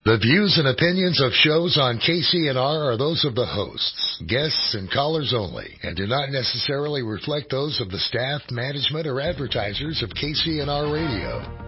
The views and opinions of shows on KCNR are those of the hosts, guests, and callers only, and do not necessarily reflect those of the staff, management, or advertisers of KCNR Radio.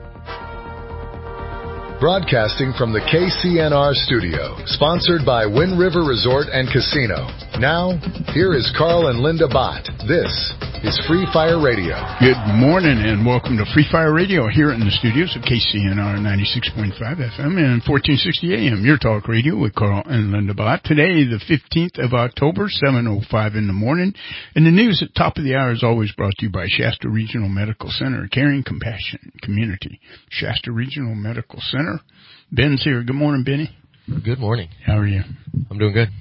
Broadcasting from the KCNR studio, sponsored by Wind River Resort and Casino. Now, here is Carl and Linda Bott. This is Free Fire Radio. Good morning and welcome to Free Fire Radio here in the studios of KCNR 96.5 FM and 1460 AM. Your talk radio with Carl and Linda Bott. Today, the 15th of October, 7:05 in the morning. And the news at top of the hour is always brought to you by Shasta Regional Medical Center, caring compassion community. Shasta Regional Medical Center. Ben's here. Good morning, Benny. Good morning. How are you? I'm doing good.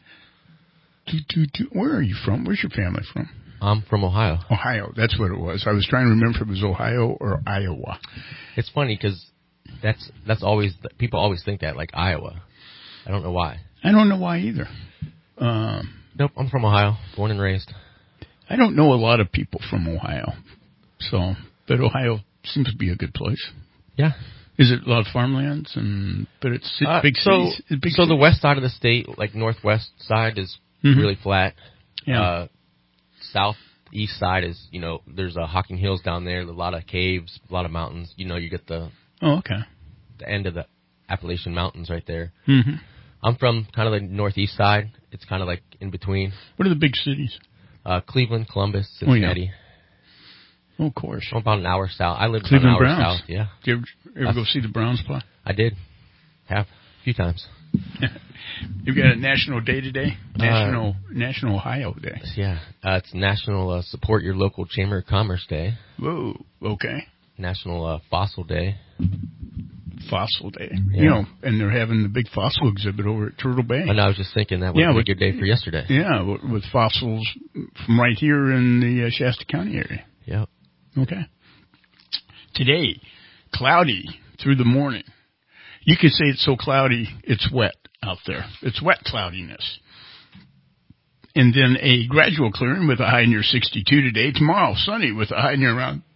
Where are you from? Where's your family from? I'm from Ohio. Ohio, that's what it was. I was trying to remember if it was Ohio or Iowa. It's funny because that's always, people always think that, like Iowa. I don't know why. I don't know why either. Nope, I'm from Ohio, born and raised. I don't know a lot of people from Ohio, but Ohio seems to be a good place. Yeah. Is it a lot of farmlands but it's big cities? So the west side of the state, like northwest side, is really flat. Yeah. Southeast side is, there's Hocking Hills down there, a lot of caves, a lot of mountains. You get the the end of the Appalachian Mountains right there. Mm-hmm. I'm from kind of the northeast side. It's kind of like in between. What are the big cities? Cleveland, Columbus, Cincinnati. Oh, of course. I'm about an hour south. I live Cleveland about an hour Browns. south. Yeah. Did you ever go see the Browns play? I did. Have a few times. You've got a national day today? National Ohio Day. Yeah. It's National Support Your Local Chamber of Commerce Day. Whoa. Okay. National Fossil Day. Fossil Day. Yeah. And they're having the big fossil exhibit over at Turtle Bay. And I was just thinking that would be a good day for yesterday. Yeah, with fossils from right here in the Shasta County area. Yep. Okay. Today, cloudy through the morning. You could say it's so cloudy, it's wet out there. It's wet cloudiness. And then a gradual clearing with a high near 62 today. Tomorrow, sunny with a high near around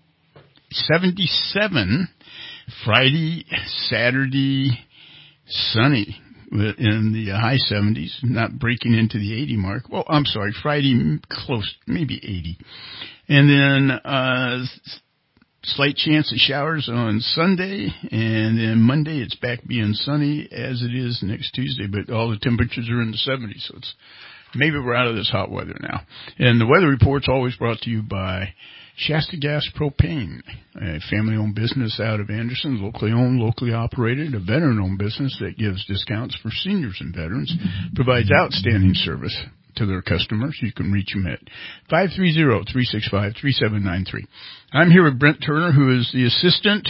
77. Friday, Saturday, sunny in the high 70s, not breaking into the 80 mark. Well, I'm sorry, Friday, close, maybe 80. And then slight chance of showers on Sunday, and then Monday it's back being sunny as it is next Tuesday, but all the temperatures are in the 70s, so maybe we're out of this hot weather now. And the weather report's always brought to you by Shasta Gas Propane, a family-owned business out of Anderson, locally owned, locally operated, a veteran-owned business that gives discounts for seniors and veterans, provides outstanding service to their customers. You can reach them at 530-365-3793. I'm here with Brent Turner, who is the Assistant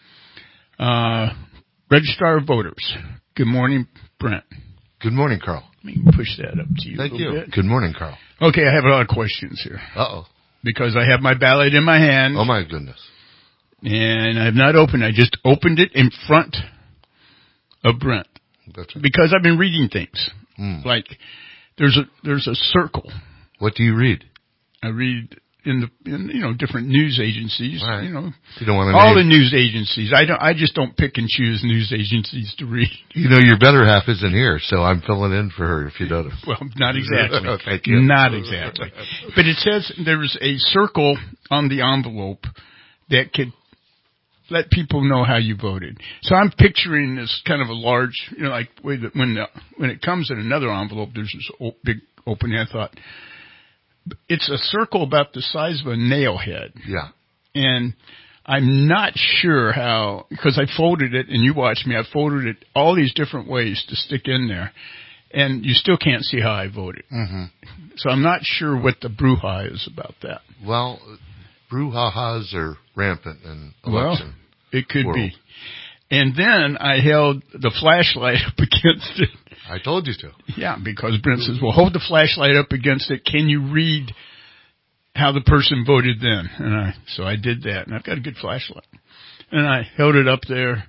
Registrar of Voters. Good morning, Brent. Good morning, Carl. Let me push that up to you. Thank you. Bit. Good morning, Carl. Okay, I have a lot of questions here. Uh-oh. Because I have my ballot in my hand. Oh, my goodness. And I have not opened. I just opened it in front of Brent. That's right. Because I've been reading things. Like, there's a circle. What do you read? I read in different news agencies. Right. You don't want to all the news agencies. I just don't pick and choose news agencies to read. Your better half isn't here, so I'm filling in for her if you don't. Well, not exactly. Thank you. Not exactly. But it says there's a circle on the envelope that could let people know how you voted. So I'm picturing this kind of a large, like when it comes in another envelope, there's this big opening. I thought, it's a circle about the size of a nail head. Yeah. And I'm not sure how, because I folded it, and you watched me, I folded it all these different ways to stick in there, and you still can't see how I voted. Mm-hmm. So I'm not sure what the brouhaha is about that. Well, brouhahas are rampant in election. Well, it could world. be. And then I held the flashlight up against it. I told you to. Yeah, because Brent says, well, hold the flashlight up against it. Can you read how the person voted then? So I did that, and I've got a good flashlight. And I held it up there.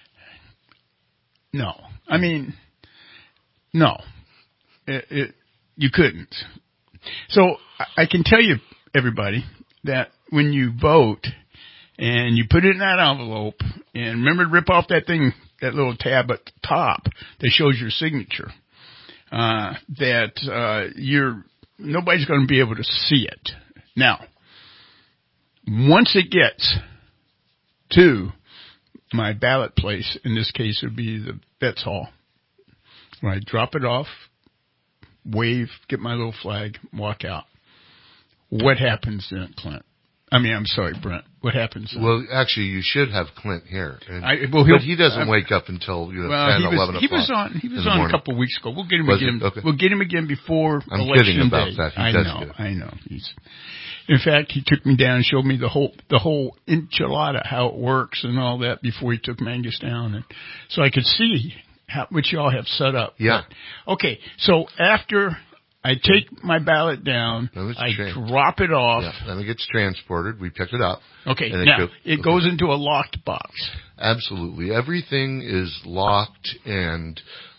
No. I mean, no. You couldn't. So I can tell you, everybody, that when you vote and you put it in that envelope, and remember to rip off that thing that little tab at the top that shows your signature. Nobody's going to be able to see it. Now, once it gets to my ballot place, in this case it would be the Betts Hall, when I drop it off, wave, get my little flag, walk out. What happens then, Clint? I'm sorry, Brent. What happens then? Well, actually, you should have Clint here. But he doesn't wake up until 10, 11 o'clock. He was on a couple of weeks ago. We'll get him again. Okay. We'll get him again before I'm election kidding about day. that. I know. In fact, he took me down and showed me the whole enchilada, how it works and all that before he took Mangus down, and so I could see what y'all have set up. Yeah. But, okay, so after I take my ballot down, I drop it off. Yeah, then it gets transported. We pick it up. Okay, now it goes into a locked box. Absolutely. Everything is locked and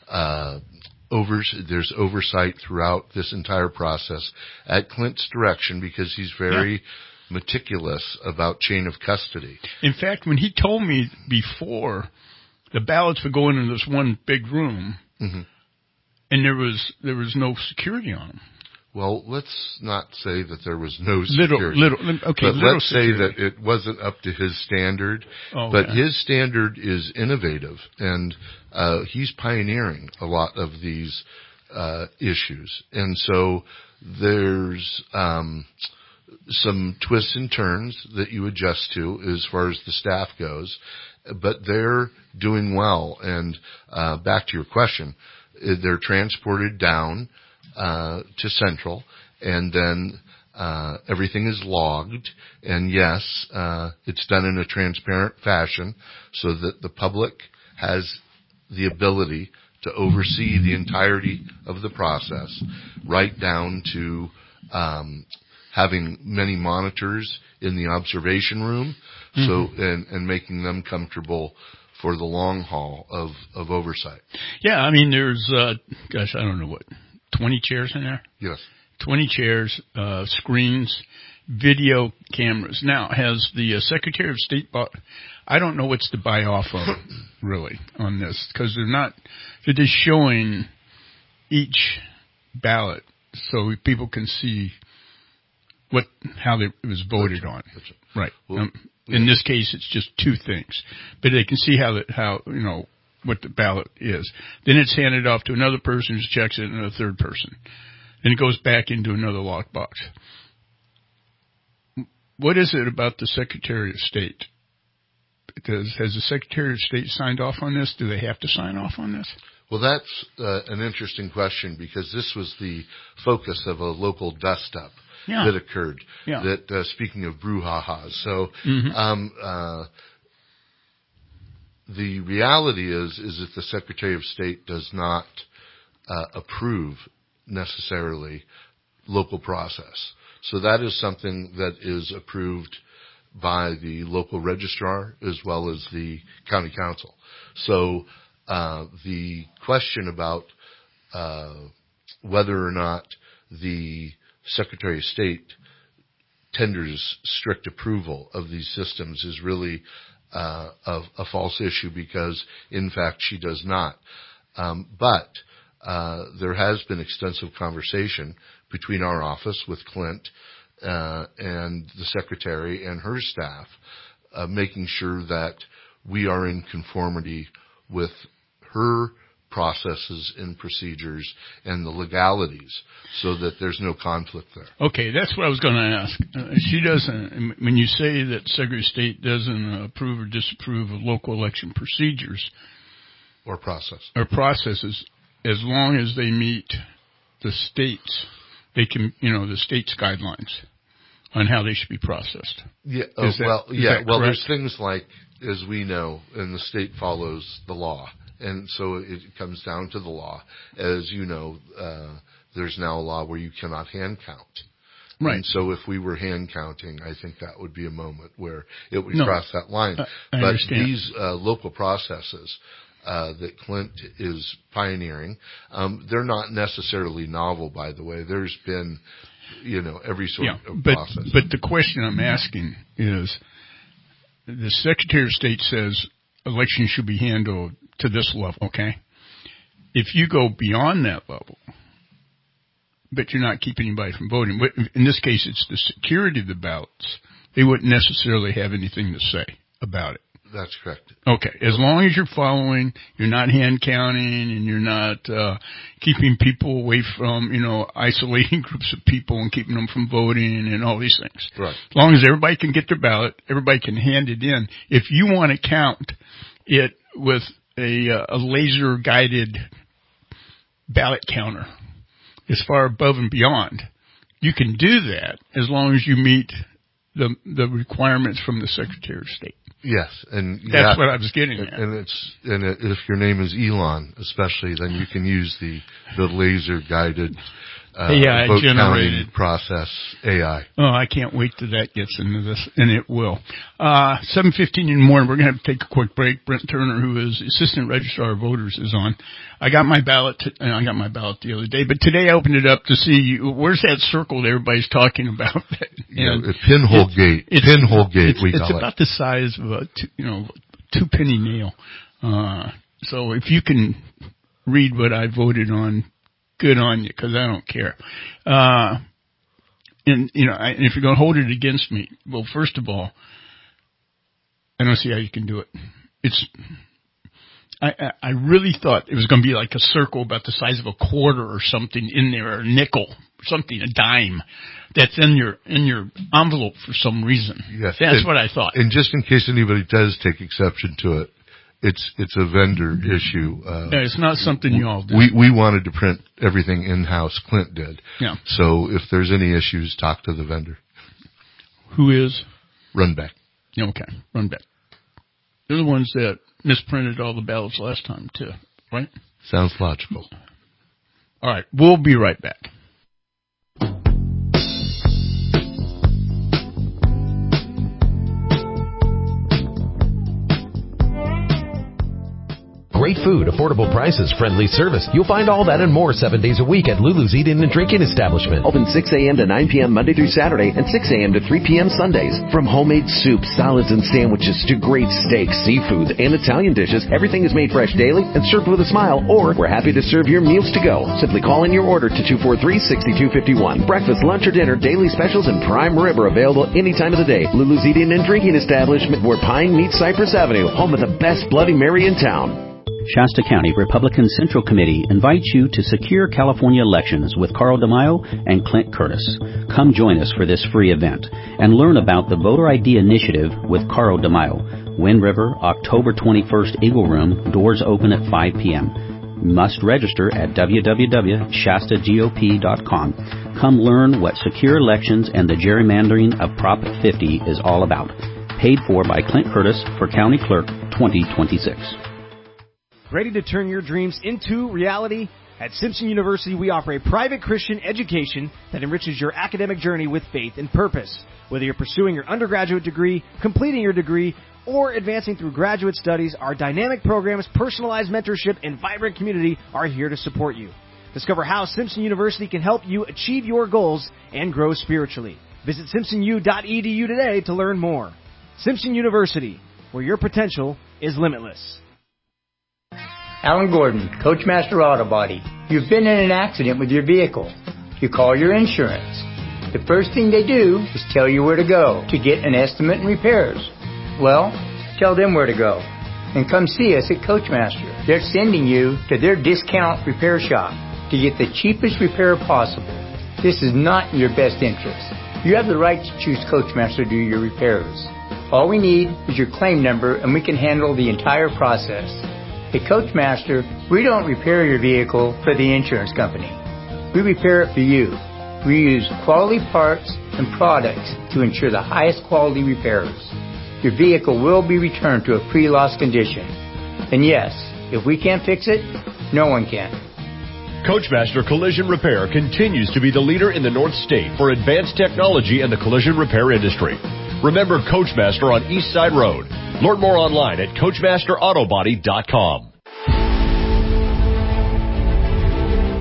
there's oversight throughout this entire process at Clint's direction because he's very meticulous about chain of custody. In fact, when he told me before, the ballots would go into this one big room, and there was no security on them. Well, let's not say that there was no security. Let's say that it wasn't up to his standard. Okay. But his standard is innovative, and he's pioneering a lot of these issues. And so there's some twists and turns that you adjust to as far as the staff goes, but they're doing well. And back to your question, they're transported down to Central, and then everything is logged. And yes, it's done in a transparent fashion so that the public has the ability to oversee the entirety of the process, right down to having many monitors in the observation room, and making them comfortable for the long haul of oversight. Yeah, there's I don't know what, 20 chairs in there? Yes. 20 chairs, screens, video cameras. Now, has the Secretary of State I don't know what's to buy off of, really, on this, because they're just showing each ballot so people can see how it was voted on. Right. Well, in this case, it's just two things, but they can see how what the ballot is. Then it's handed off to another person who checks it, and a third person. Then it goes back into another lockbox. What is it about the Secretary of State? Has the Secretary of State signed off on this? Do they have to sign off on this? Well, that's an interesting question, because this was the focus of a local dust-up that occurred. Yeah. That speaking of brouhaha, so the reality is that the Secretary of State does not approve necessarily local process. So that is something that is approved by the local registrar as well as the county council. So the question about whether or not the Secretary of State tenders strict approval of these systems is really a false issue, because in fact she does not. But there has been extensive conversation between our office with Clint and the Secretary and her staff, making sure that we are in conformity with her processes and procedures and the legalities, so that there's no conflict there. Okay, that's what I was going to ask. She doesn't, when you say that Secretary of State doesn't approve or disapprove of local election procedures or processes, as long as they meet the states, the state's guidelines on how they should be processed. Yeah. Well, there's things like, as we know, and the state follows the law. And so it comes down to the law. As you know, there's now a law where you cannot hand count. Right. And so if we were hand counting, I think that would be a moment where it would cross that line. I but understand. These local processes that Clint is pioneering, they're not necessarily novel, by the way. There's been, every sort of process. But the question I'm asking is, the Secretary of State says elections should be handled to this level, okay? If you go beyond that level, but you're not keeping anybody from voting, in this case it's the security of the ballots, they wouldn't necessarily have anything to say about it. That's correct. Okay. As long as you're following, you're not hand counting, and you're not keeping people away from, isolating groups of people and keeping them from voting and all these things. Right. As long as everybody can get their ballot, everybody can hand it in. If you want to count it with a laser-guided ballot counter as far above and beyond, you can do that as long as you meet the requirements from the Secretary of State. Yes, and that's what I was getting at. And if your name is Elon, especially, then you can use the laser guided vote counting process AI. Oh, I can't wait till that gets into this, and it will. 7:15 in the morning. We're going to have to take a quick break. Brent Turner, who is Assistant Registrar of Voters, is on. I got my ballot. I got my ballot the other day, but today I opened it up to see where's that circle that everybody's talking about. Pinhole gate. Pinhole gate. It's about the size of a 2-penny nail. So if you can read what I voted on, good on you, because I don't care. And if you're going to hold it against me, well, first of all, I don't see how you can do it. I really thought it was going to be like a circle about the size of a quarter or something in there, or a nickel, something, a dime, that's in your envelope for some reason. Yes, that's what I thought. And just in case anybody does take exception to it, it's a vendor issue. It's not something you all do. We wanted to print everything in-house. Clint did. Yeah. So if there's any issues, talk to the vendor. Who is? Runback. Okay, Runback. They're the ones that misprinted all the ballots last time, too, right? Sounds logical. All right, we'll be right back. Great food, affordable prices, friendly service. You'll find all that and more 7 days a week at Lulu's Eating and Drinking Establishment. Open 6 a.m. to 9 p.m. Monday through Saturday and 6 a.m. to 3 p.m. Sundays. From homemade soups, salads, and sandwiches to great steaks, seafood, and Italian dishes, everything is made fresh daily and served with a smile, or we're happy to serve your meals to go. Simply call in your order to 243-6251. Breakfast, lunch, or dinner, daily specials, and prime rib are available any time of the day. Lulu's Eating and Drinking Establishment, where Pine meets Cypress Avenue, home of the best Bloody Mary in town. Shasta County Republican Central Committee invites you to secure California elections with Carl DeMaio and Clint Curtis. Come join us for this free event and learn about the Voter ID Initiative with Carl DeMaio. Wind River, October 21st, Eagle Room, doors open at 5 p.m. You must register at www.shastagop.com. Come learn what secure elections and the gerrymandering of Prop 50 is all about. Paid for by Clint Curtis for County Clerk 2026. Ready to turn your dreams into reality? At Simpson University, we offer a private Christian education that enriches your academic journey with faith and purpose. Whether you're pursuing your undergraduate degree, completing your degree, or advancing through graduate studies, our dynamic programs, personalized mentorship, and vibrant community are here to support you. Discover how Simpson University can help you achieve your goals and grow spiritually. Visit simpsonu.edu today to learn more. Simpson University, where your potential is limitless. Alan Gordon, Coachmaster Auto Body. You've been in an accident with your vehicle. You call your insurance. The first thing they do is tell you where to go to get an estimate and repairs. Well, tell them where to go. And come see us at Coachmaster. They're sending you to their discount repair shop to get the cheapest repair possible. This is not in your best interest. You have the right to choose Coachmaster to do your repairs. All we need is your claim number and we can handle the entire process. At Coachmaster, we don't repair your vehicle for the insurance company. We repair it for you. We use quality parts and products to ensure the highest quality repairs. Your vehicle will be returned to a pre-loss condition. And yes, if we can't fix it, no one can. Coachmaster Collision Repair continues to be the leader in the North State for advanced technology in the collision repair industry. Remember Coachmaster on East Side Road. Learn more online at CoachmasterAutobody.com.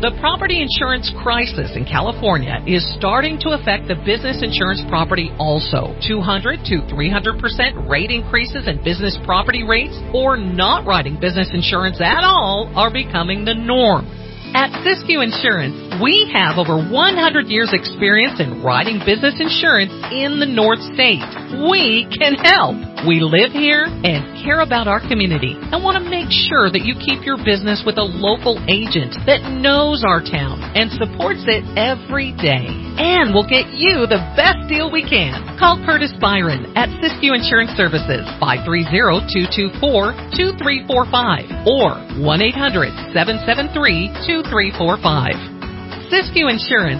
The property insurance crisis in California is starting to affect the business insurance property also. 200 to 300% rate increases in business property rates or not writing business insurance at all are becoming the norm. At Siskiyou Insurance, we have over 100 years experience in writing business insurance in the North State. We can help. We live here and care about our community and want to make sure that you keep your business with a local agent that knows our town and supports it every day. And we'll get you the best deal we can. Call Curtis Byron at Siskiyou Insurance Services, 530-224-2345 or 1-800-773-2345. Siskiyou Insurance,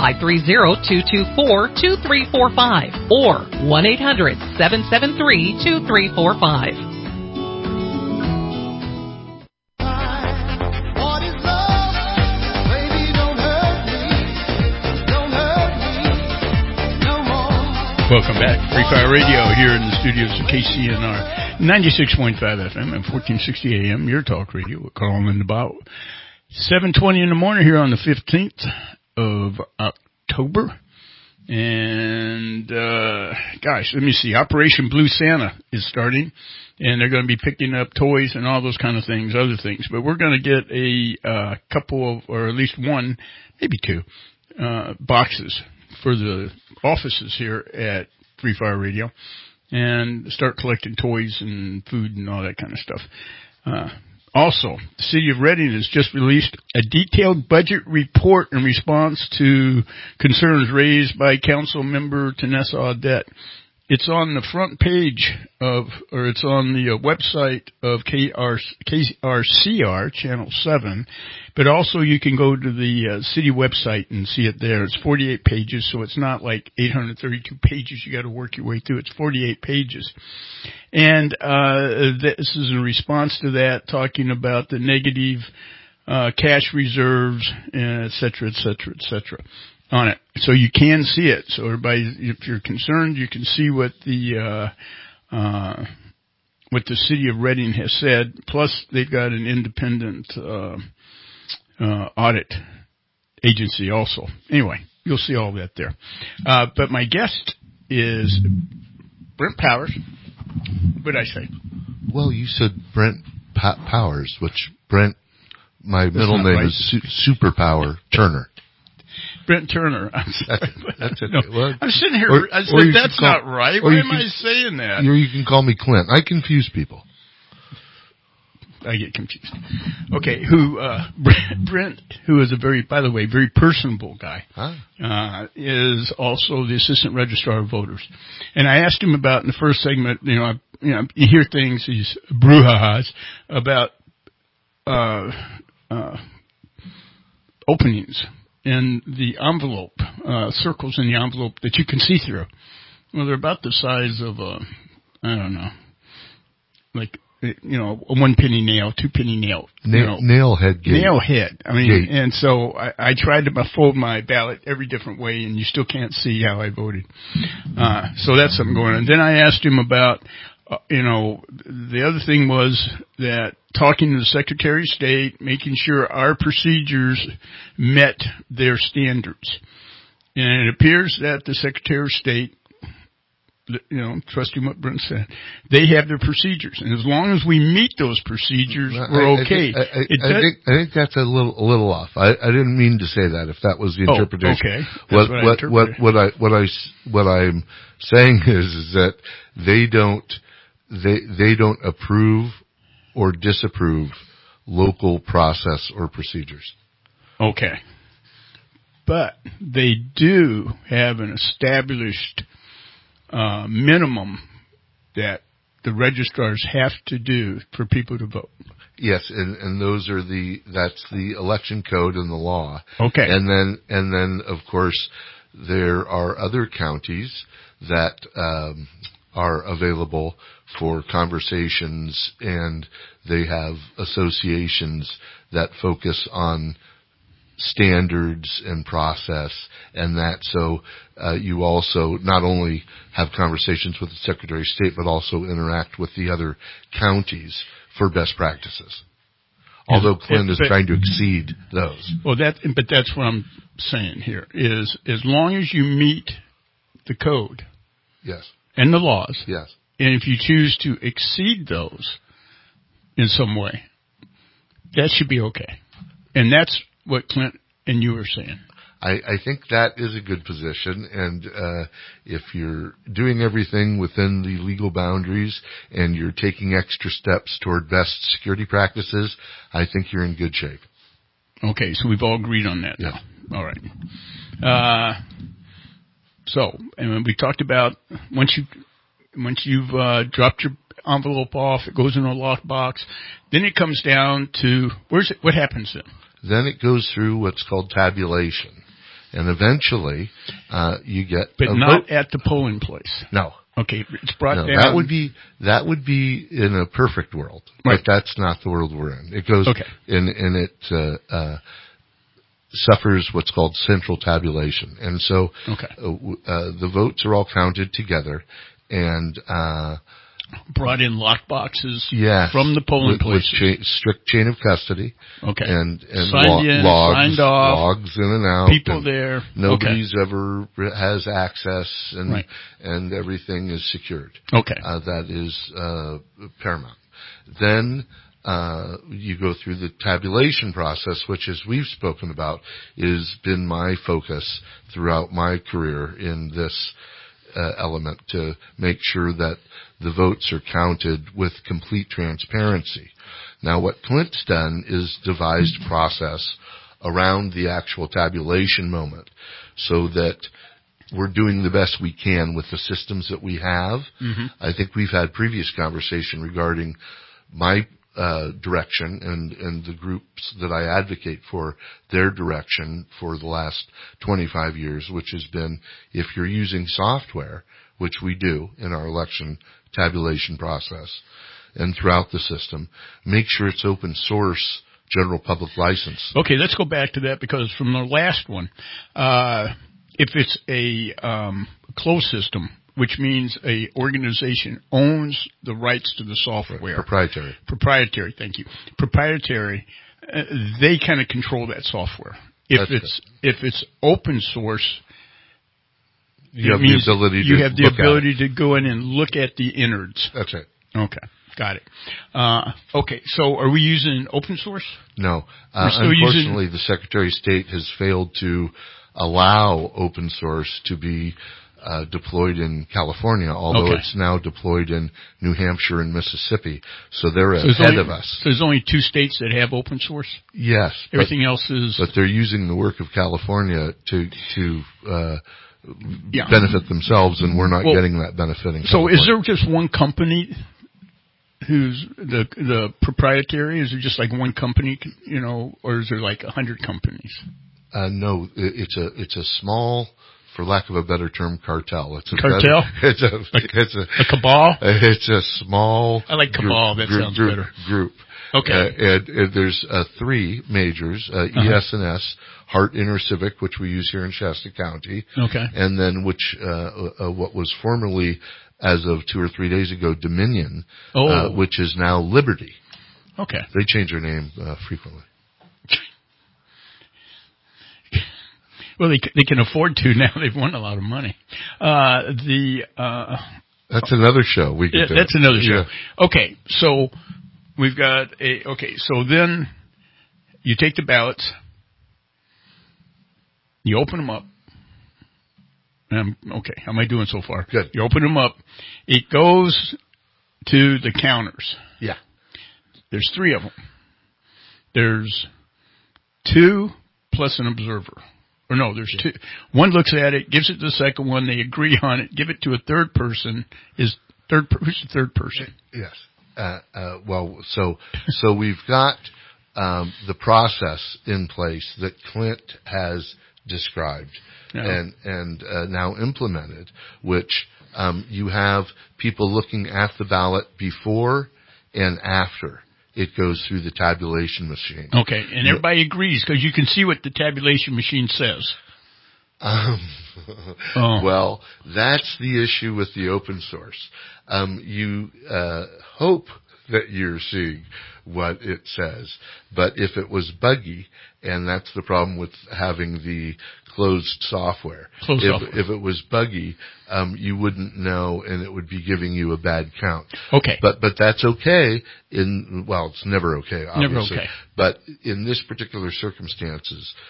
530-224-2345 or 1-800-773-2345. Welcome back. Free Fire Radio here in the studios of KCNR 96.5 FM and 1460 AM, your talk radio. We're calling about 7:20 in the morning here on the 15th of October. And, gosh, let me see. Operation Blue Santa is starting, and they're going to be picking up toys and all those kind of things, other things. But we're going to get a couple of, or at least one, maybe two, boxes for the offices here at Free Fire Radio and start collecting toys and food and all that kind of stuff. Also, the City of Redding has just released a detailed budget report in response to concerns raised by Council Member Tanessa Audette. It's on the front page it's on the website of KRCR, Channel 7, but also you can go to the city website and see it there. It's 48 pages, so it's not like 832 pages you got to work your way through. It's 48 pages. And this is in response to that, talking about the negative cash reserves, et cetera, et cetera, et cetera, on it. So you can see it. So everybody, if you're concerned, you can see what the City of Redding has said. Plus, they've got an independent audit agency also. Anyway, you'll see all that there. But my guest is Brent Powers. What did I say? Well, you said Brent Powers, which Brent, my middle name is Superpower Turner. Brent Turner. I'm sorry. That's okay. No, well, I'm sitting here. I said, that's not right. Why am I saying that? Or you can call me Clint. I confuse people. I get confused. Okay, Brent, who is by the way, very personable guy, is also the assistant registrar of voters. And I asked him about in the first segment, you hear things, these brouhahas about openings in the envelope, circles in the envelope that you can see through. Well, they're about the size of a one penny nail, two penny nail. Nail head gate. Nail head. I mean, gate. And so I tried to fold my ballot every different way, and you still can't see how I voted. So that's something going on. Then I asked him about, the other thing was that talking to the Secretary of State, making sure our procedures met their standards. And it appears that the Secretary of State, trusting what Brent said, they have their procedures, and as long as we meet those procedures, we're okay. I think that's a little off. I didn't mean to say that. If that was the interpretation, okay. What I'm saying is that they don't approve or disapprove local process or procedures. Okay, but they do have an established minimum that the registrars have to do for people to vote. Yes, and those are that's the election code and the law. Okay. And then of course there are other counties that are available for conversations, and they have associations that focus on standards and process and that. So you also not only have conversations with the Secretary of State, but also interact with the other counties for best practices. although Clint is trying to exceed those. Well, but that's what I'm saying here, is as long as you meet the code. Yes. And the laws. Yes. And if you choose to exceed those in some way, that should be okay. And that's what Clint and you were saying. I think that is a good position, and if you're doing everything within the legal boundaries and you're taking extra steps toward best security practices, I think you're in good shape. Okay, so we've all agreed on that now. All right. So, and we talked about once you've dropped your envelope off, it goes in a lockbox. Then it comes down to what happens then? Then it goes through what's called tabulation. And eventually, you get but not at the polling place. No. Okay, it's brought down. That would be in a perfect world, right. But that's not the world we're in. It goes and it suffers what's called central tabulation, and so the votes are all counted together and brought in lock boxes from the polling place. With strict chain of custody. Okay. And signed in, signed off. Logs in and out. People there. Nobody's ever has access and everything is secured. Okay. That is paramount. Then you go through the tabulation process, which, as we've spoken about, has been my focus throughout my career in this element, to make sure that the votes are counted with complete transparency. Now, what Clint's done is devised a process around the actual tabulation moment so that we're doing the best we can with the systems that we have. Mm-hmm. I think we've had previous conversation regarding my direction and the groups that I advocate for, their direction for the last 25 years, which has been, if you're using software, which we do in our election tabulation process and throughout the system, make sure it's open source, general public license. Okay, let's go back to that, because from the last one, if it's a closed system, which means a organization owns the rights to the software. Proprietary, thank you. Proprietary, they kind of control that software. If it's open source, you have the ability to go in and look at the innards. That's it. Okay, got it. Okay, so are we using open source? No. Unfortunately, the Secretary of State has failed to allow open source to be deployed in California, although it's now deployed in New Hampshire and Mississippi. So they're ahead of us. So there's only 2 states that have open source? Yes. Everything else is... But they're using the work of California to benefit themselves, and we're not getting that benefiting. So is there just one company who's the proprietary? Is there just like one company, or is there like 100 companies? No, it's a small, for lack of a better term, cartel. It's a cartel? It's a cabal? It's a small... I like cabal. That sounds better. Group. Okay. And there's 3 majors, ES&S, Hart InterCivic, which we use here in Shasta County. Okay. And then what was formerly, as of 2 or 3 days ago, Dominion, which is now Liberty. Okay. They change their name frequently. Well, they can afford to now. They've won a lot of money. That's another show we could do. That's another show. Yeah. Okay, so we've got so then you take the ballots, you open them up. How am I doing so far? Good. You open them up. It goes to the counters. Yeah. There's 3 of them. There's 2 plus an observer. Or no, there's 2. One looks at it, gives it to the second one, they agree on it, give it to a third person. Who's the third person? Yes. So we've got the process in place that Clint has described and now implemented, which you have people looking at the ballot before and after it goes through the tabulation machine. Okay, and everybody agrees because you can see what the tabulation machine says. Well, that's the issue with the open source. You hope that you're seeing what it says. But if it was buggy, and that's the problem with having the closed software. If it was buggy, you wouldn't know, and it would be giving you a bad count. Okay. But that's okay it's never okay, obviously. Never okay. But in this particular circumstance,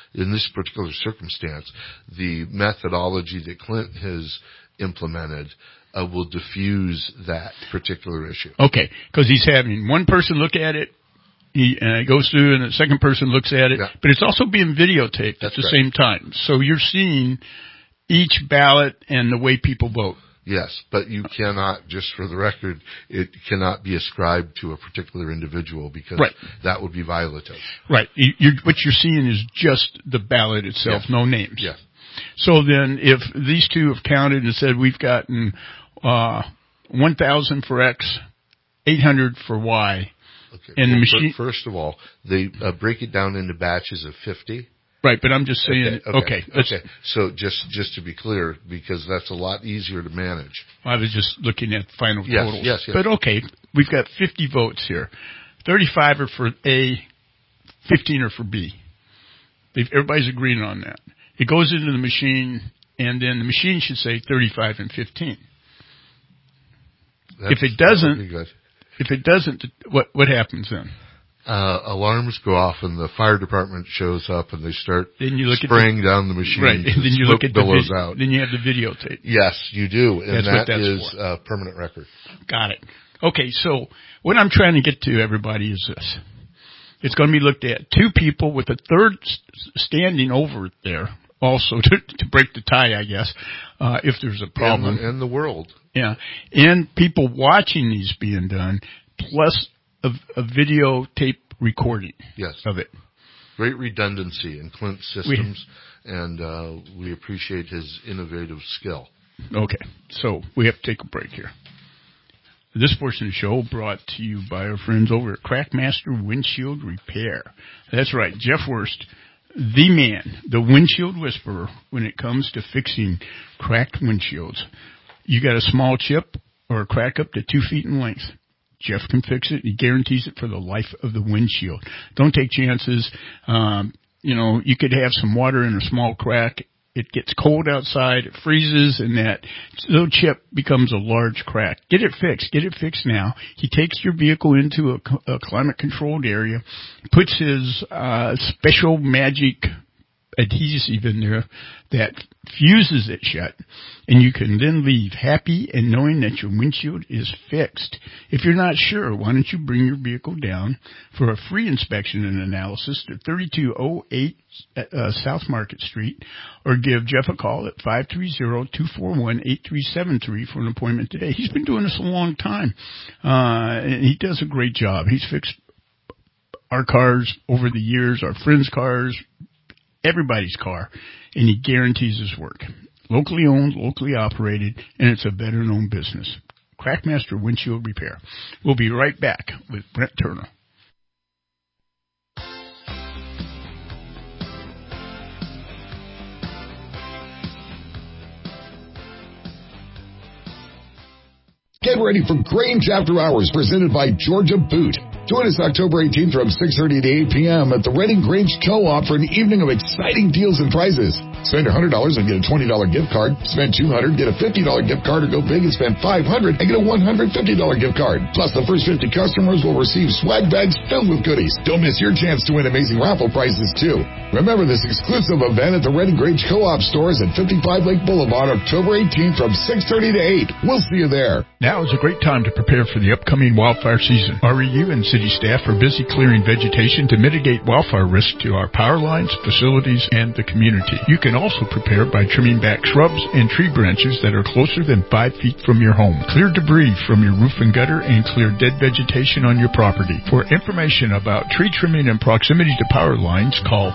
the methodology that Clint has implemented will diffuse that particular issue. Okay, because he's having one person look at it, he goes through, and the second person looks at it, but it's also being videotaped at the same time. So you're seeing each ballot and the way people vote. Yes, but you cannot, just for the record, it cannot be ascribed to a particular individual because that would be violative. Right. What you're seeing is just the ballot itself, no names. Yes. So then if these two have counted and said we've gotten 1,000 for X, 800 for Y, and the machine... First of all, they break it down into batches of 50. Right, but I'm just saying... Okay. So just to be clear, because that's a lot easier to manage. I was just looking at final totals. Yes. But okay, we've got 50 votes here. 35 are for A, 15 are for B. Everybody's agreeing on that. It goes into the machine, and then the machine should say 35 and 15. If it doesn't, what happens then? Alarms go off, and the fire department shows up, and they start spraying down the machine. Right, and then you look at billows out. Then you have the videotape. Yes, you do, and that is a permanent record. Got it. Okay, so what I'm trying to get to, everybody, is this. It's going to be looked at. Two people with a third standing over there also to break the tie, I guess, if there's a problem. And the world. Yeah. And people watching these being done, plus a videotape recording of it. Great redundancy in Clint's systems, and we appreciate his innovative skill. Okay. So we have to take a break here. This portion of the show brought to you by our friends over at Crackmaster Windshield Repair. That's right, Jeff Wurst, the man, the windshield whisperer when it comes to fixing cracked windshields. You got a small chip or a crack up to 2 feet in length. Jeff can fix it. He guarantees it for the life of the windshield. Don't take chances. You could have some water in a small crack. It gets cold outside, it freezes, and that little chip becomes a large crack. Get it fixed. Get it fixed now. He takes your vehicle into a climate-controlled area, puts his special magic adhesive in there that fuses it shut, and you can then leave happy and knowing that your windshield is fixed. If you're not sure, why don't you bring your vehicle down for a free inspection and analysis to 3208 South Market Street, or give Jeff a call at 530-241-8373 for an appointment today. He's been doing this a long time, and he does a great job. He's fixed our cars over the years, our friends' cars, everybody's car, and he guarantees his work. Locally owned, locally operated, and it's a veteran-owned business. Crackmaster Windshield Repair. We'll be right back with Brent Turner. Get ready for Grange After Hours presented by Georgia Boot. Join us October 18th from 6:30 to 8 p.m. at the Reading Grange Co-op for an evening of exciting deals and prizes. Spend $100 and get a $20 gift card. Spend $200, get a $50 gift card, or go big and spend $500 and get a $150 gift card. Plus, the first 50 customers will receive swag bags filled with goodies. Don't miss your chance to win amazing raffle prizes, too. Remember this exclusive event at the Reading Grange Co-op stores at 55 Lake Boulevard, October 18th from 6:30 to 8. We'll see you there. Now is a great time to prepare for the upcoming wildfire season. REU and city staff are busy clearing vegetation to mitigate wildfire risk to our power lines, facilities, and the community. You can also prepare by trimming back shrubs and tree branches that are closer than 5 feet from your home. Clear debris from your roof and gutter and clear dead vegetation on your property. For information about tree trimming and proximity to power lines, call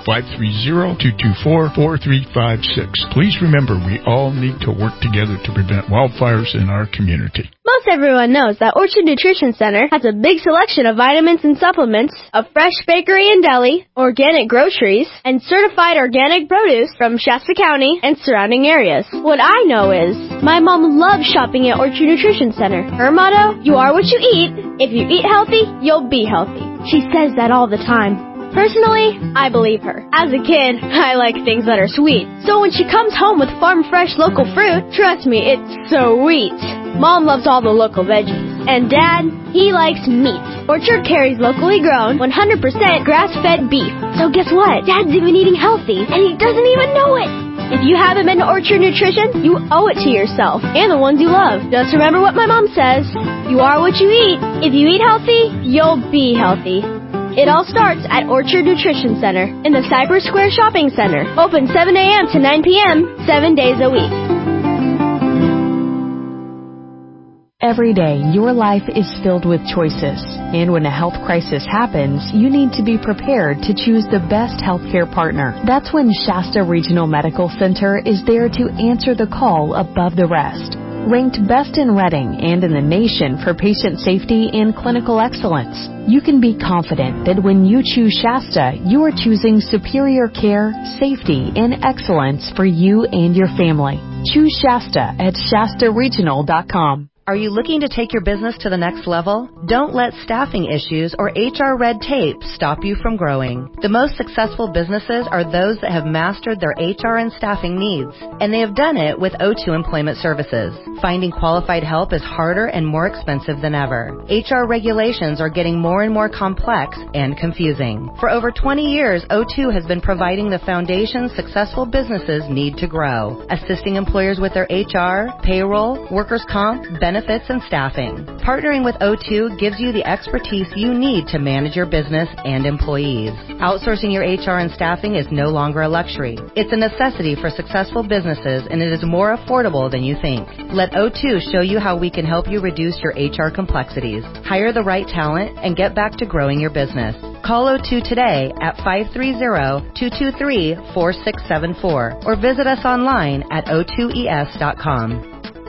530-224-4356. Please remember, we all need to work together to prevent wildfires in our community. Most everyone knows that Orchard Nutrition Center has a big selection of vitamins and supplements, a fresh bakery and deli, organic groceries, and certified organic produce from Shasta County and surrounding areas. What I know is my mom loves shopping at Orchard Nutrition Center. Her motto, you are what you eat. If you eat healthy, you'll be healthy. She says that all the time. Personally, I believe her. As a kid, I like things that are sweet. So when she comes home with farm fresh local fruit, trust me, it's sweet. Mom loves all the local veggies. And Dad, he likes meat. Orchard carries locally grown, 100% grass-fed beef. So guess what? Dad's even eating healthy, and he doesn't even know it. If you haven't been to Orchard Nutrition, you owe it to yourself and the ones you love. Just remember what my mom says. You are what you eat. If you eat healthy, you'll be healthy. It all starts at Orchard Nutrition Center in the Cypress Square Shopping Center. Open 7 a.m. to 9 p.m., 7 days a week. Every day, your life is filled with choices. And when a health crisis happens, you need to be prepared to choose the best healthcare partner. That's when Shasta Regional Medical Center is there to answer the call above the rest. Ranked best in Reading and in the nation for patient safety and clinical excellence, you can be confident that when you choose Shasta, you are choosing superior care, safety, and excellence for you and your family. Choose Shasta at ShastaRegional.com. Are you looking to take your business to the next level? Don't let staffing issues or HR red tape stop you from growing. The most successful businesses are those that have mastered their HR and staffing needs, and they have done it with O2 Employment Services. Finding qualified help is harder and more expensive than ever. HR regulations are getting more and more complex and confusing. For over 20 years, O2 has been providing the foundation successful businesses need to grow, assisting employers with their HR, payroll, workers' comp, benefits, and staffing. Partnering with O2 gives you the expertise you need to manage your business and employees. Outsourcing your HR and staffing is no longer a luxury. It's a necessity for successful businesses, and it is more affordable than you think. Let O2 show you how we can help you reduce your HR complexities, hire the right talent, and get back to growing your business. Call O2 today at 530-223-4674 or visit us online at o2es.com.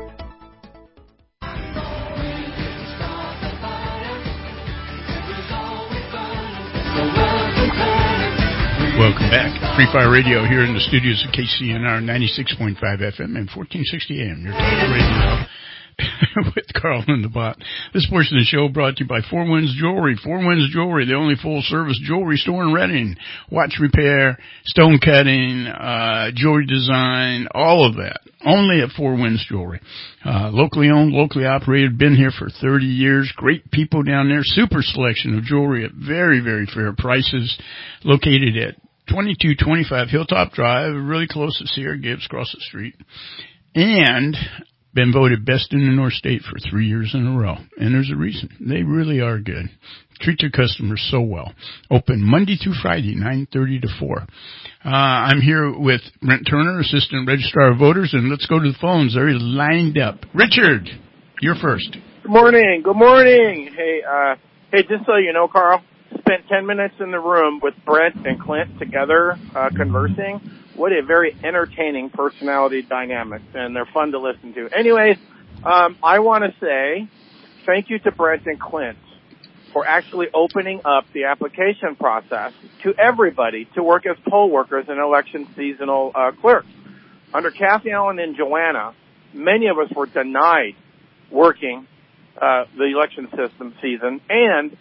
Welcome back. Free Fire Radio here in the studios of KCNR 96.5 FM and 1460 AM. Your talk radio with Carl and the Bot. This portion of the show brought to you by Four Winds Jewelry. Four Winds Jewelry, the only full-service jewelry store in Reading. Watch repair, stone cutting, jewelry design, all of that. Only at Four Winds Jewelry. Locally owned, locally operated, been here for 30 years. Great people down there. Super selection of jewelry at very, very fair prices. Located at 2225 Hilltop Drive, really close to Sierra Gibbs, across the street. And been voted best in the North State for 3 years in a row. And there's a reason. They really are good. Treat their customers so well. Open Monday through Friday, 9:30 to 4. I'm here with Brent Turner, Assistant Registrar of Voters, and let's go to the phones. They're lined up. Richard, you're first. Good morning. Good morning. Hey, just so you know, Carl, spent 10 minutes in the room with Brent and Clint together conversing. What a very entertaining personality dynamic, and they're fun to listen to. Anyways, I want to say thank you to Brent and Clint for actually opening up the application process to everybody to work as poll workers and election seasonal clerks. Under Kathy Allen and Joanna, many of us were denied working the election system season, and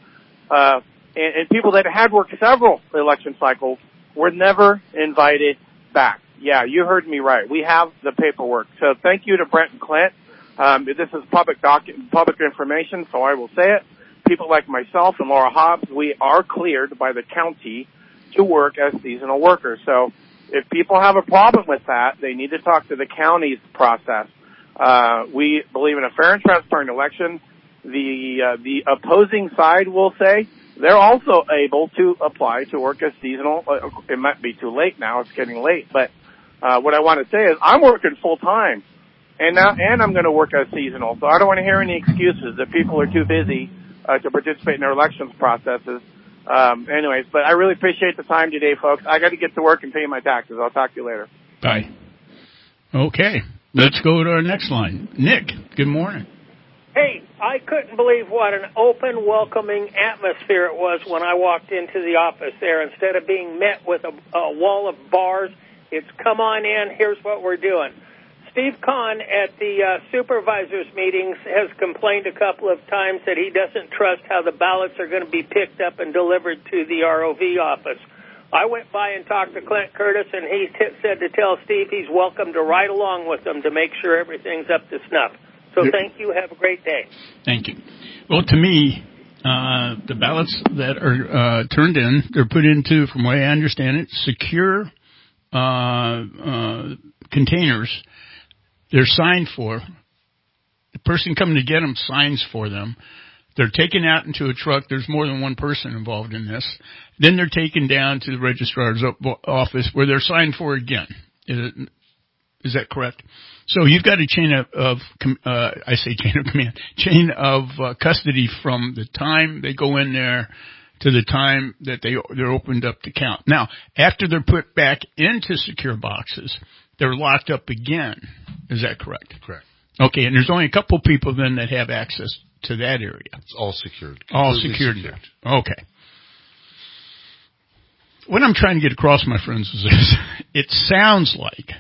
people that had worked several election cycles were never invited back. Yeah, you heard me right. We have the paperwork. So thank you to Brent and Clint. This is public information, so I will say it. People like myself and Laura Hobbs, we are cleared by the county to work as seasonal workers. So if people have a problem with that, they need to talk to the county's process. We believe in a fair and transparent election. The opposing side will say they're also able to apply to work as seasonal. It might be too late now. It's getting late. But what I want to say is I'm working full-time, and I'm going to work as seasonal. So I don't want to hear any excuses that people are too busy to participate in their elections processes. Anyways, but I really appreciate the time today, folks. I got to get to work and pay my taxes. I'll talk to you later. Bye. Okay. Let's go to our next line. Nick, good morning. Hey, I couldn't believe what an open, welcoming atmosphere it was when I walked into the office there. Instead of being met with a wall of bars It's come on in, here's what we're doing. Steve Kahn at the supervisors meetings has complained a couple of times that he doesn't trust how the ballots are going to be picked up and delivered to the ROV office. I went by and talked to Clint Curtis, and he said to tell Steve he's welcome to ride along with them to make sure everything's up to snuff. So thank you. Have a great day. Thank you. Well, to me, the ballots that are turned in, they're put into, from the way I understand it, secure containers. They're signed for. The person coming to get them signs for them. They're taken out into a truck. There's more than one person involved in this. Then they're taken down to the registrar's office where they're signed for again. Is that correct? So you've got a chain of custody from the time they go in there to the time that they're opened up to count. Now, after they're put back into secure boxes, they're locked up again. Is that correct? Correct. Okay, and there's only a couple people then that have access to that area. It's all secured. All secured. Okay. What I'm trying to get across, my friends, is this. It sounds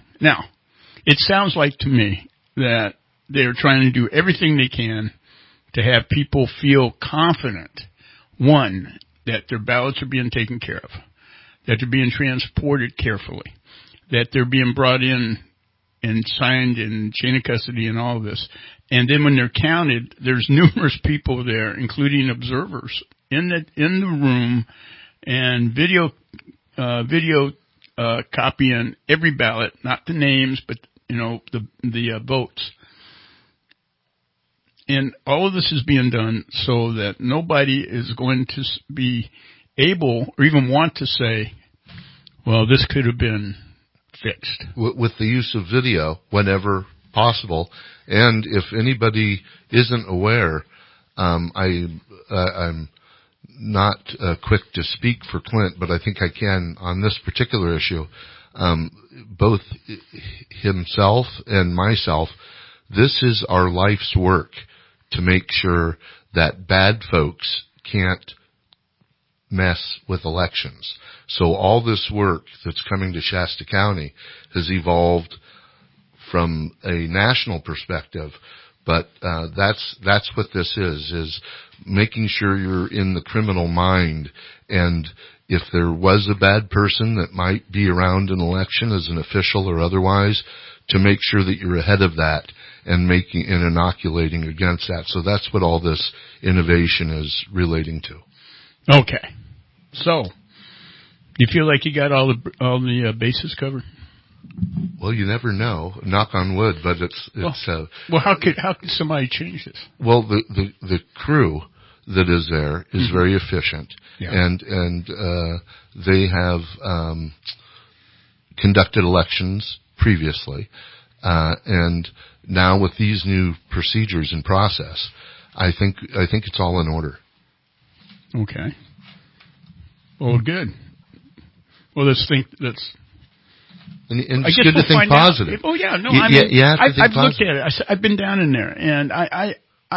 like to me that they're trying to do everything they can to have people feel confident, one, that their ballots are being taken care of, that they're being transported carefully, that they're being brought in and signed in chain of custody and all of this. And then when they're counted, there's numerous people there, including observers in the room, and video copying every ballot, not the names, but the votes. And all of this is being done so that nobody is going to be able or even want to say, well, this could have been fixed. With the use of video whenever possible. And if anybody isn't aware, I'm not quick to speak for Clint, but I think I can on this particular issue. Both himself and myself, this is our life's work to make sure that bad folks can't mess with elections. So all this work that's coming to Shasta County has evolved from a national perspective, but that's what this is making sure you're in the criminal mind, and if there was a bad person that might be around an election as an official or otherwise, to make sure that you're ahead of that and inoculating against that. So that's what all this innovation is relating to. Okay. So, you feel like you got all the bases covered? Well, you never know. Knock on wood, but it's. Well, how could somebody change this? Well, the crew that is there is mm-hmm. very efficient, yeah. and they have conducted elections previously, and now with these new procedures in process, I think it's all in order. Okay. Well, good. Well, let's think that's. And it's good to think positive. Oh yeah, no, I've looked at it. I've been down in there, and I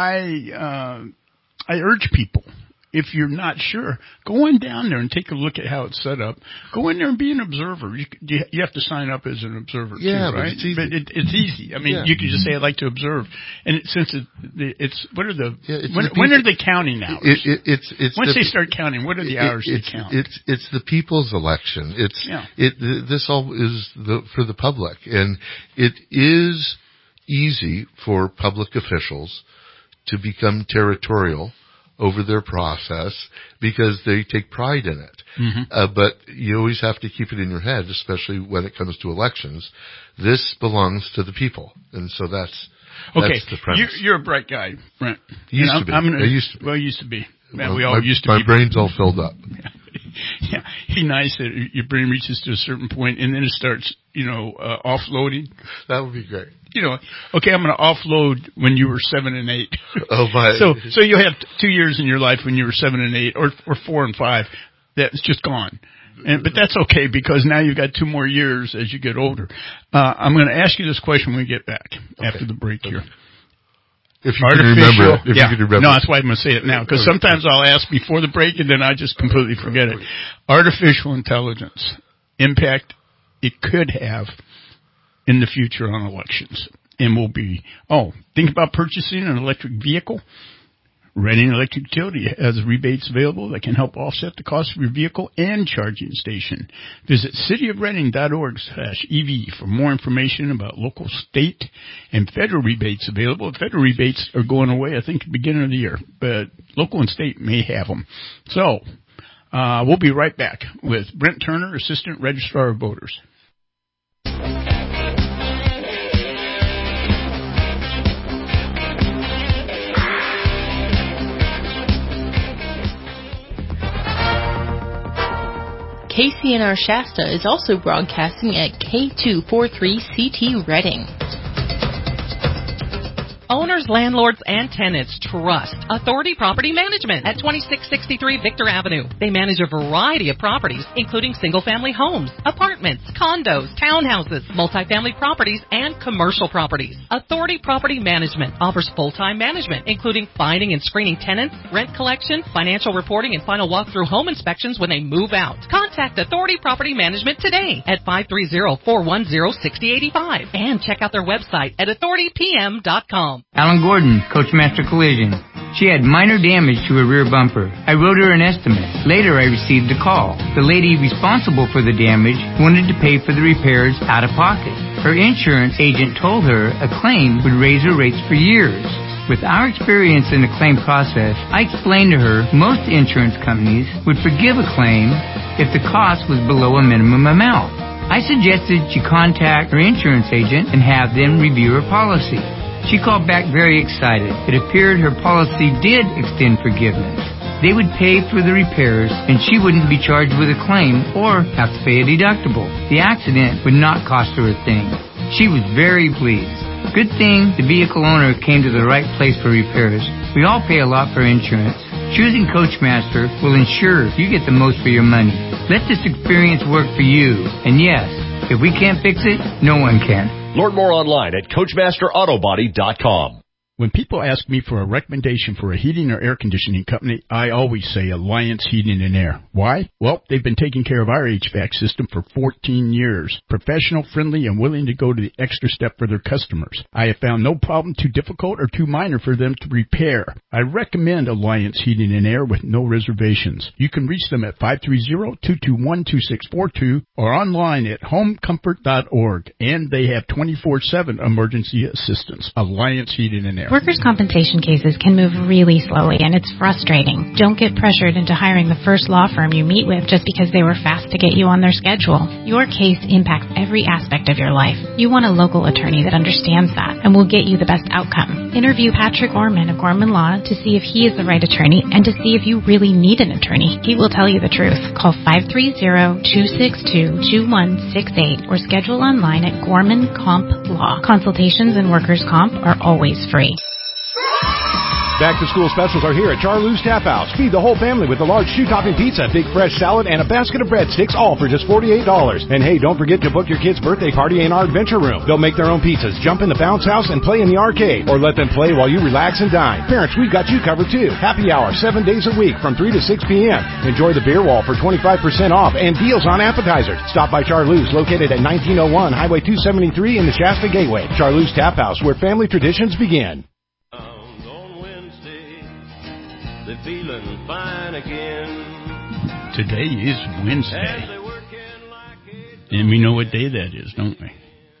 urge people, if you're not sure, go on down there and take a look at how it's set up. Go in there and be an observer. You have to sign up as an observer, too, right? But it's easy. But it's easy. I mean, you can just say, I'd like to observe. And since when are they counting hours? Once they start counting, what are the hours they count? It's the people's election. This all is for the public. And it is easy for public officials to become territorial over their process because they take pride in it. Mm-hmm. But you always have to keep it in your head, especially when it comes to elections. This belongs to the people. And so that's the premise. You're a bright guy, Brent. I used to be. Well, used to be. Man, we all used to be. My brain's all filled up. Yeah, it's nice that your brain reaches to a certain point and then it starts, offloading. That would be great. Okay, I'm going to offload when you were 7 and 8. Oh my! So you have 2 years in your life when you were 7 and 8, or 4 and 5. That's just gone. But that's okay because now you've got 2 more years as you get older. I'm going to ask you this question when we get back after the break here. If you can remember it. You can remember. No, that's why I'm going to say it now, because sometimes I'll ask before the break and then I just completely forget it. Artificial intelligence impact it could have in the future on elections. And will be, think about purchasing an electric vehicle. Reading Electric Utility has rebates available that can help offset the cost of your vehicle and charging station. Visit cityofreading.org/EV for more information about local, state, and federal rebates available. Federal rebates are going away, I think, at the beginning of the year, but local and state may have them. So, we'll be right back with Brent Turner, Assistant Registrar of Voters. KCNR Shasta is also broadcasting at K243CT Reading. Owners, landlords, and tenants trust Authority Property Management at 2663 Victor Avenue. They manage a variety of properties, including single-family homes, apartments, condos, townhouses, multifamily properties, and commercial properties. Authority Property Management offers full-time management, including finding and screening tenants, rent collection, financial reporting, and final walkthrough home inspections when they move out. Contact Authority Property Management today at 530-410-6085 and check out their website at authoritypm.com. Alan Gordon, Coachmaster Collision. She had minor damage to her rear bumper. I wrote her an estimate. Later, I received a call. The lady responsible for the damage wanted to pay for the repairs out of pocket. Her insurance agent told her a claim would raise her rates for years. With our experience in the claim process, I explained to her most insurance companies would forgive a claim if the cost was below a minimum amount. I suggested she contact her insurance agent and have them review her policy. She called back very excited. It appeared her policy did extend forgiveness. They would pay for the repairs, and she wouldn't be charged with a claim or have to pay a deductible. The accident would not cost her a thing. She was very pleased. Good thing the vehicle owner came to the right place for repairs. We all pay a lot for insurance. Choosing Coachmaster will ensure you get the most for your money. Let this experience work for you. And yes, if we can't fix it, no one can. Learn more online at CoachmasterAutobody.com. When people ask me for a recommendation for a heating or air conditioning company, I always say Alliance Heating and Air. Why? Well, they've been taking care of our HVAC system for 14 years. Professional, friendly, and willing to go to the extra step for their customers. I have found no problem too difficult or too minor for them to repair. I recommend Alliance Heating and Air with no reservations. You can reach them at 530-221-2642 or online at homecomfort.org. And they have 24/7 emergency assistance. Alliance Heating and Air. Workers' compensation cases can move really slowly, and it's frustrating. Don't get pressured into hiring the first law firm you meet with just because they were fast to get you on their schedule. Your case impacts every aspect of your life. You want a local attorney that understands that and will get you the best outcome. Interview Patrick Orman of Gorman Law to see if he is the right attorney and to see if you really need an attorney. He will tell you the truth. Call 530-262-2168 or schedule online at Gorman Comp Law. Consultations and workers' comp are always free. Back-to-school specials are here at Charlie's Tap House. Feed the whole family with a large two-topping pizza, big fresh salad, and a basket of breadsticks, all for just $48. And hey, don't forget to book your kids' birthday party in our Adventure Room. They'll make their own pizzas, jump in the bounce house, and play in the arcade. Or let them play while you relax and dine. Parents, we've got you covered too. Happy hour, 7 days a week from 3 to 6 p.m. Enjoy the beer wall for 25% off and deals on appetizers. Stop by Charlie's, located at 1901 Highway 273 in the Shasta Gateway. Charlie's Tap House, where family traditions begin. They're feeling fine again. Today is Wednesday. And we know what day that is, don't we?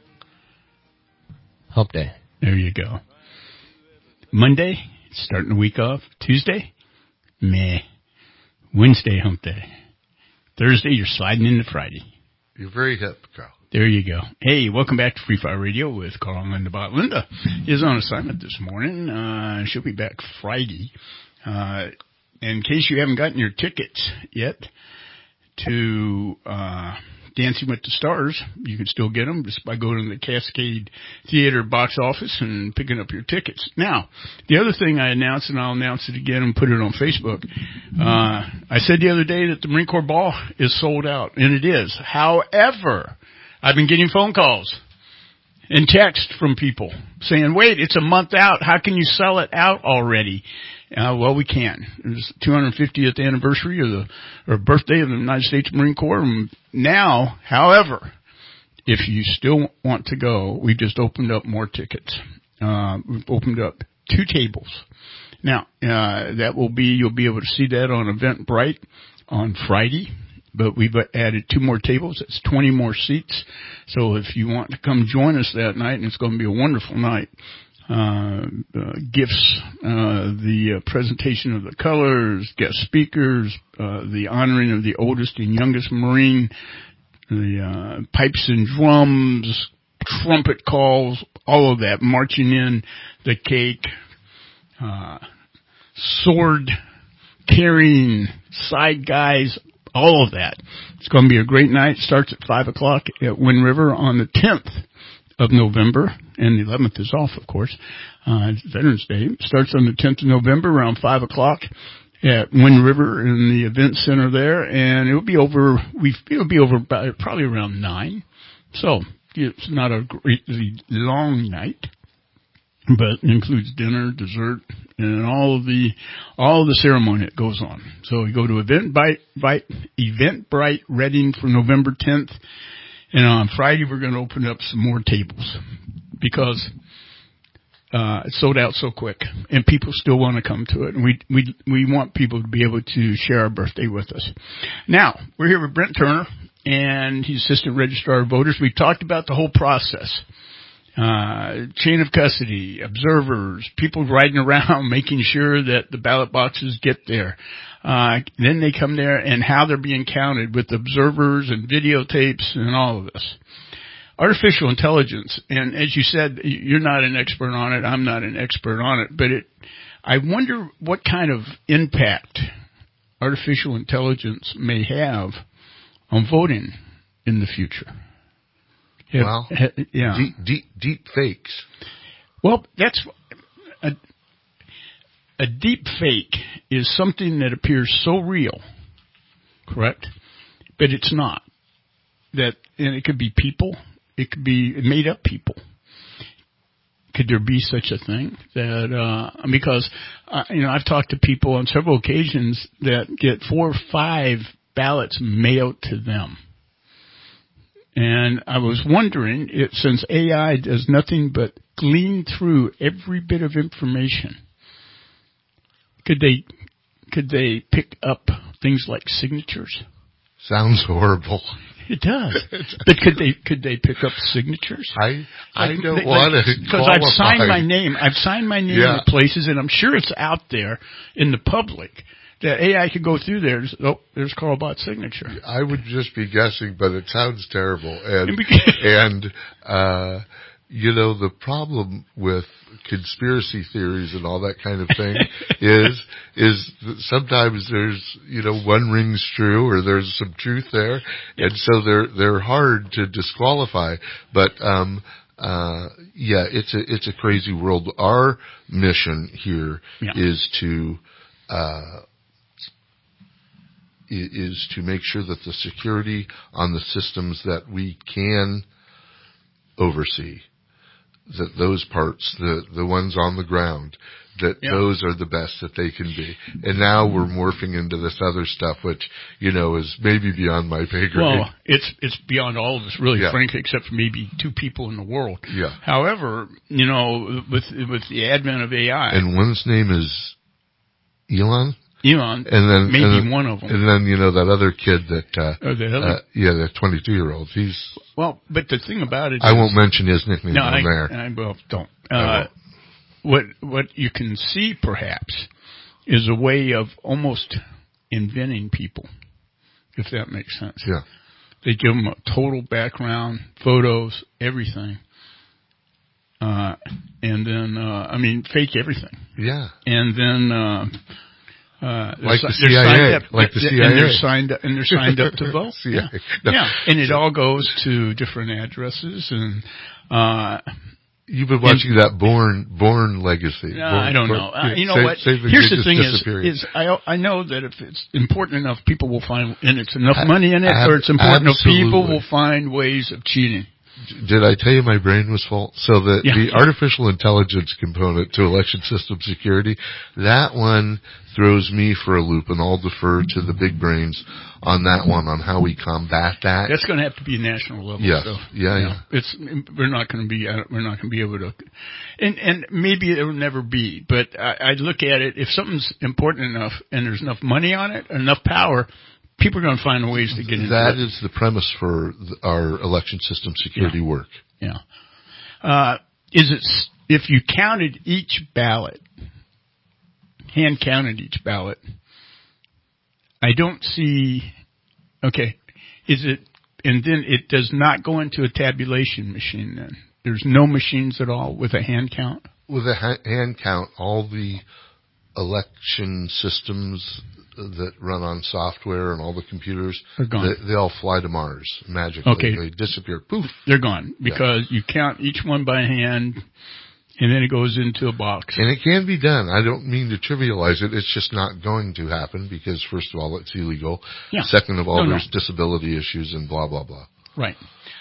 Hump Day. There you go. Monday, starting the week off. Tuesday, meh. Wednesday, Hump Day. Thursday, you're sliding into Friday. You're very hip, Carl. There you go. Hey, welcome back to Free Fire Radio with Carl and Linda Bott. Linda is on assignment this morning. She'll be back Friday. In case you haven't gotten your tickets yet to Dancing with the Stars, you can still get them just by going to the Cascade Theater box office and picking up your tickets. Now, the other thing I announced, and I'll announce it again and put it on Facebook, I said the other day that the Marine Corps Ball is sold out, and it is. However, I've been getting phone calls and text from people saying, wait, it's a month out. How can you sell it out already? Well, we can. It's the 250th anniversary or birthday of the United States Marine Corps. And now, however, if you still want to go, we just opened up more tickets. We've opened up 2 tables. Now, you'll be able to see that on Eventbrite on Friday, but we've added 2 more tables. It's 20 more seats. So if you want to come join us that night, and it's going to be a wonderful night, gifts, the presentation of the colors, guest speakers, the honoring of the oldest and youngest Marine, the pipes and drums, trumpet calls, all of that, marching in, the cake, sword carrying, side guys, all of that. It's going to be a great night. It starts at 5 o'clock at Wind River on the 10th of November, and the 11th is off, of course. It's Veterans Day. It starts on the 10th of November around 5 o'clock at Wind River in the event center there, and it'll be over by probably around 9. So it's not a greatly long night, but it includes dinner, dessert, and all the ceremony that goes on. So we go to Eventbrite Reading for November 10th, and on Friday we're going to open up some more tables because it's sold out so quick, and people still want to come to it, and we want people to be able to share our birthday with us. Now we're here with Brent Turner, and he's Assistant Registrar of Voters. We talked about the whole process. Chain of custody, observers, people riding around making sure that the ballot boxes get there. Then they come there and how they're being counted with observers and videotapes and all of this. Artificial intelligence, and as you said, you're not an expert on it, I'm not an expert on it, but I wonder what kind of impact artificial intelligence may have on voting in the future. Well, yeah. Deep fakes. Well, that's a deep fake is something that appears so real, correct? But it's not. And it could be people. It could be made up people. Could there be such a thing that because I've talked to people on several occasions that get 4 or 5 ballots mailed to them. And I was wondering, since AI does nothing but glean through every bit of information, could they pick up things like signatures? Sounds horrible. It does. But could they pick up signatures? I don't want to, because I've signed my name. I've signed my name in places, and I'm sure it's out there in the public. That AI could go through there. There's Carl Bott's signature. I would just be guessing, but it sounds terrible. And the problem with conspiracy theories and all that kind of thing is that sometimes there's, one rings true or there's some truth there. And so they're hard to disqualify. But, it's a crazy world. Our mission here is to make sure that the security on the systems that we can oversee, that those parts, the ones on the ground, that those are the best that they can be. And now we're morphing into this other stuff, which, is maybe beyond my pay grade. Well, it's beyond all of us, really, frankly, except for maybe 2 people in the world. Yeah. However, with the advent of AI. And one's name is Elon, and then one of them. And then, that other kid that, the 22-year-old, he's... Well, but the thing about it is... I won't mention his nickname on there. Don't. What you can see, perhaps, is a way of almost inventing people, if that makes sense. Yeah. They give them a total background, photos, everything. And then, fake everything. Yeah. And then... like the CIA. And they're signed up to vote. And it all goes to different addresses. And you've been watching that Bourne Legacy. I don't know. What? Here's the thing: is I know that if it's important enough, people will find, and it's enough money in it, or it's important enough, people will find ways of cheating. Did I tell you my brain was full? So the artificial intelligence component to election system security, that one throws me for a loop, and I'll defer to the big brains on that one, on how we combat that. That's going to have to be national level. Yes. So, yeah. We're not going to be able to, and maybe it will never be. But I look at it, if something's important enough and there's enough money on it, enough power, people are going to find ways to get into it. That is the premise for our election system security work. Yeah. If you counted each ballot, hand counted each ballot, I don't see, and then it does not go into a tabulation machine then? There's no machines at all with a hand count? With a hand count, all the election systems that run on software and all the computers, are gone. They all fly to Mars magically. Okay. They disappear. Poof. They're gone because you count each one by hand, and then it goes into a box. And it can be done. I don't mean to trivialize it. It's just not going to happen because, first of all, it's illegal. Yeah. Second of all, there's disability issues and blah, blah, blah. Right.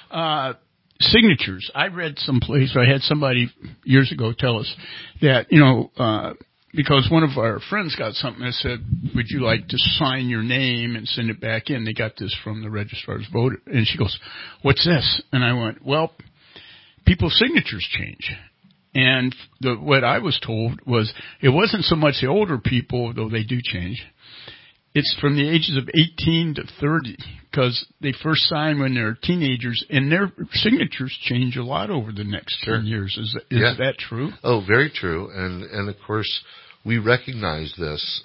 Signatures. I read someplace, I had somebody years ago tell us that, because one of our friends got something that said, would you like to sign your name and send it back in? They got this from the registrar's vote. And she goes, what's this? And I went, well, people's signatures change. And what I was told was it wasn't so much the older people, though they do change. It's from the ages of 18 to 30 because they first sign when they're teenagers, and their signatures change a lot over the next 10 years. Is that true? Oh, very true. And of course, we recognize this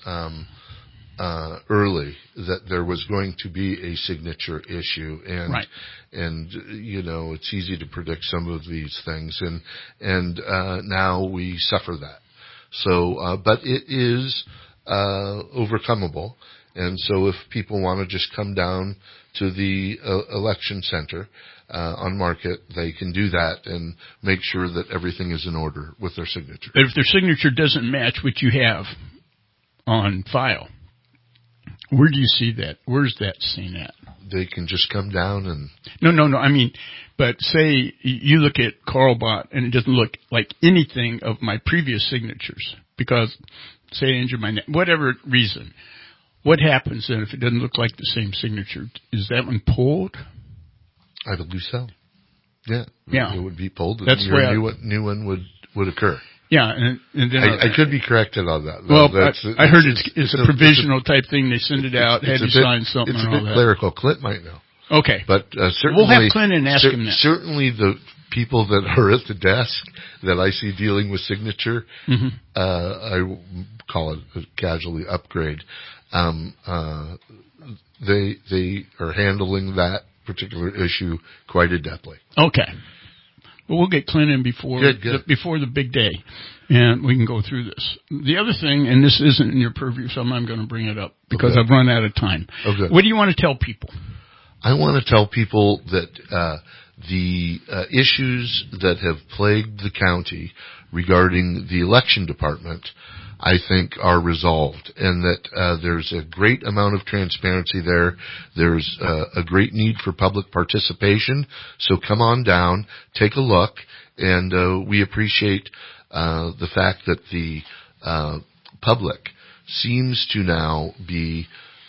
early, that there was going to be a signature issue, and right. And it's easy to predict some of these things, and now we suffer that. So, but it is overcomable, and so if people want to just come down to the election center on Market, they can do that and make sure that everything is in order with their signature. But if their signature doesn't match what you have on file, where do you see that? Where's that seen at? They can just come down and... No. I mean, but say you look at Carlbot and it doesn't look like anything of my previous signatures because, say, I injured my neck, whatever reason. What happens then if it doesn't look like the same signature? Is that one pulled? I believe so. Yeah. It would be pulled. That's where new one would occur. Yeah, and then I could be corrected on that. Well, I heard it's a provisional type thing. They send it out, have you sign something. It's a bit clerical. Clint might know. Okay, but certainly we'll have Clint and ask him that. Certainly, the people that are at the desk that I see dealing with signature, I call it a casually upgrade. They are handling that particular issue quite adeptly. Okay. Well, we'll get Clint in before the big day, and we can go through this. The other thing, and this isn't in your purview, so I'm going to bring it up because I've run out of time. Okay. What do you want to tell people? I want to tell people that the issues that have plagued the county regarding the election department, I think, are resolved, and that there's a great amount of transparency there. There's a great need for public participation. So come on down, take a look, and we appreciate the fact that the public seems to now be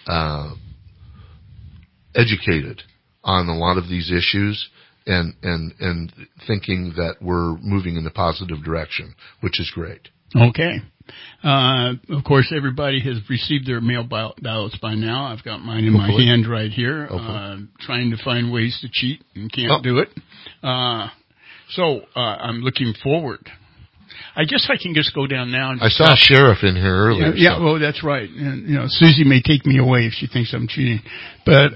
educated on a lot of these issues and thinking that we're moving in a positive direction, which is great. Okay. Of course, everybody has received their mail ballots by now. I've got mine in my hand right here, trying to find ways to cheat and can't do it. So I'm looking forward. I guess I can just go down now. And I saw a sheriff in here earlier. Yeah, so. Well, that's right. And, Susie may take me away if she thinks I'm cheating. But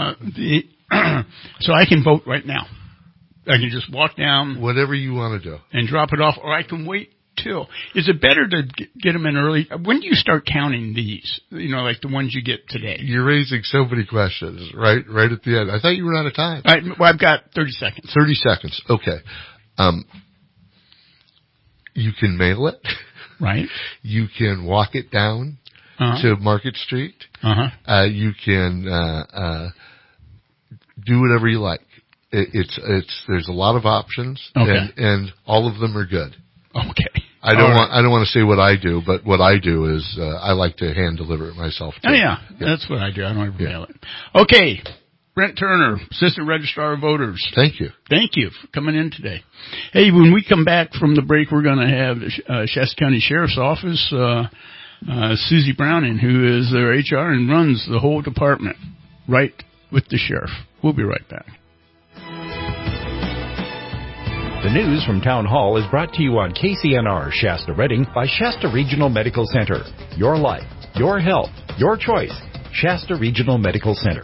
so I can vote right now. I can just walk down. Whatever you want to do. And drop it off, or I can wait till. Is it better to get them in early? When do you start counting these? Like the ones you get today. You're raising so many questions right at the end. I thought you were out of time. I've got 30 seconds. 30 seconds. Okay. You can mail it. Right. You can walk it down to Market Street. You can do whatever you like. There's a lot of options, and all of them are good. Okay. I don't want to say what I do, but what I do is I like to hand deliver it myself. Too. Oh, yeah, that's what I do. I don't ever mail it. Okay, Brent Turner, Assistant Registrar of Voters. Thank you. Thank you for coming in today. Hey, when we come back from the break, we're going to have the Shasta County Sheriff's Office, Susie Browning, who is their HR and runs the whole department, right with the sheriff. We'll be right back. The news from Town Hall is brought to you on KCNR Shasta Redding by Shasta Regional Medical Center. Your life, your health, your choice. Shasta Regional Medical Center.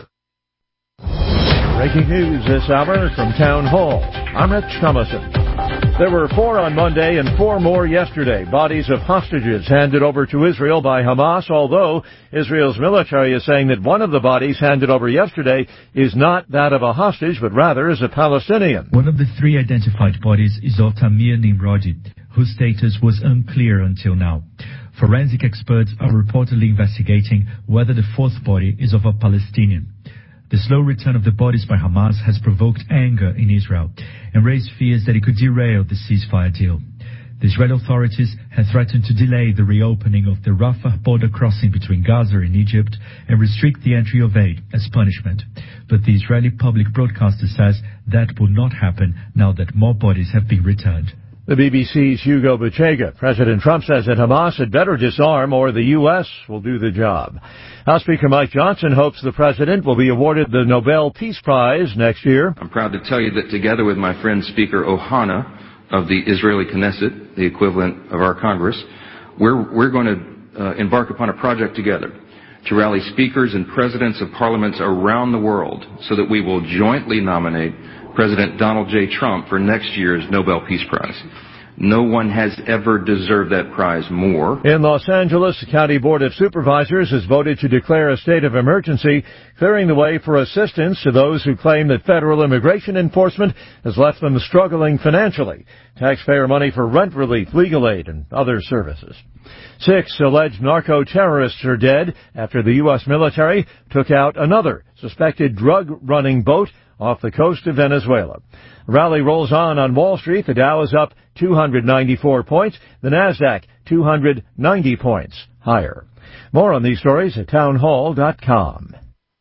Breaking news this hour from Town Hall. I'm Rich Thomason. There were 4 on Monday and 4 more yesterday. Bodies of hostages handed over to Israel by Hamas, although Israel's military is saying that one of the bodies handed over yesterday is not that of a hostage, but rather is a Palestinian. One of the 3 identified bodies is of Tamir Nimrodi, whose status was unclear until now. Forensic experts are reportedly investigating whether the 4th body is of a Palestinian. The slow return of the bodies by Hamas has provoked anger in Israel and raised fears that it could derail the ceasefire deal. The Israeli authorities have threatened to delay the reopening of the Rafah border crossing between Gaza and Egypt and restrict the entry of aid as punishment. But the Israeli public broadcaster says that will not happen now that more bodies have been returned. The BBC's Hugo Bachega. President Trump says that Hamas had better disarm or the U.S. will do the job. House Speaker Mike Johnson hopes the president will be awarded the Nobel Peace Prize next year. I'm proud to tell you that together with my friend Speaker Ohana of the Israeli Knesset, the equivalent of our Congress, we're going to embark upon a project together to rally speakers and presidents of parliaments around the world so that we will jointly nominate President Donald J. Trump for next year's Nobel Peace Prize. No one has ever deserved that prize more. In Los Angeles, the County Board of Supervisors has voted to declare a state of emergency, clearing the way for assistance to those who claim that federal immigration enforcement has left them struggling financially. Taxpayer money for rent relief, legal aid, and other services. 6 alleged narco-terrorists are dead after the U.S. military took out another suspected drug-running boat off the coast of Venezuela. The rally rolls on Wall Street. The Dow is up 294 points. The Nasdaq 290 points higher. More on these stories at townhall.com.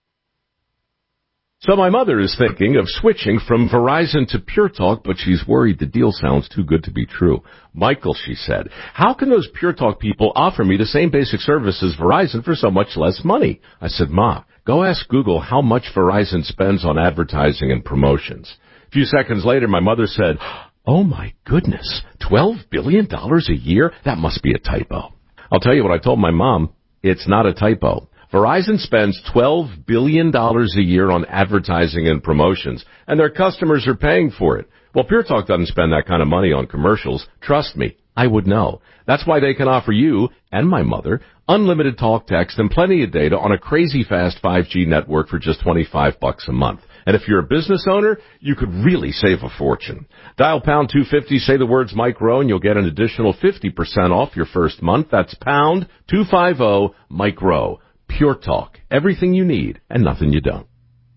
So my mother is thinking of switching from Verizon to Pure Talk, but she's worried the deal sounds too good to be true. Michael, she said, how can those Pure Talk people offer me the same basic service as Verizon for so much less money? I said, Ma, go ask Google how much Verizon spends on advertising and promotions. A few seconds later, my mother said, oh my goodness, $12 billion a year? That must be a typo. I'll tell you what I told my mom. It's not a typo. Verizon spends $12 billion a year on advertising and promotions, and their customers are paying for it. Well, Pure Talk doesn't spend that kind of money on commercials. Trust me, I would know. That's why they can offer you and my mother unlimited talk, text, and plenty of data on a crazy fast 5G network for just $25 a month. And if you're a business owner, you could really save a fortune. Dial pound 250, say the words Mike Rowe, and you'll get an additional 50% off your first month. That's pound 250 Mike Rowe. Pure Talk. Everything you need and nothing you don't.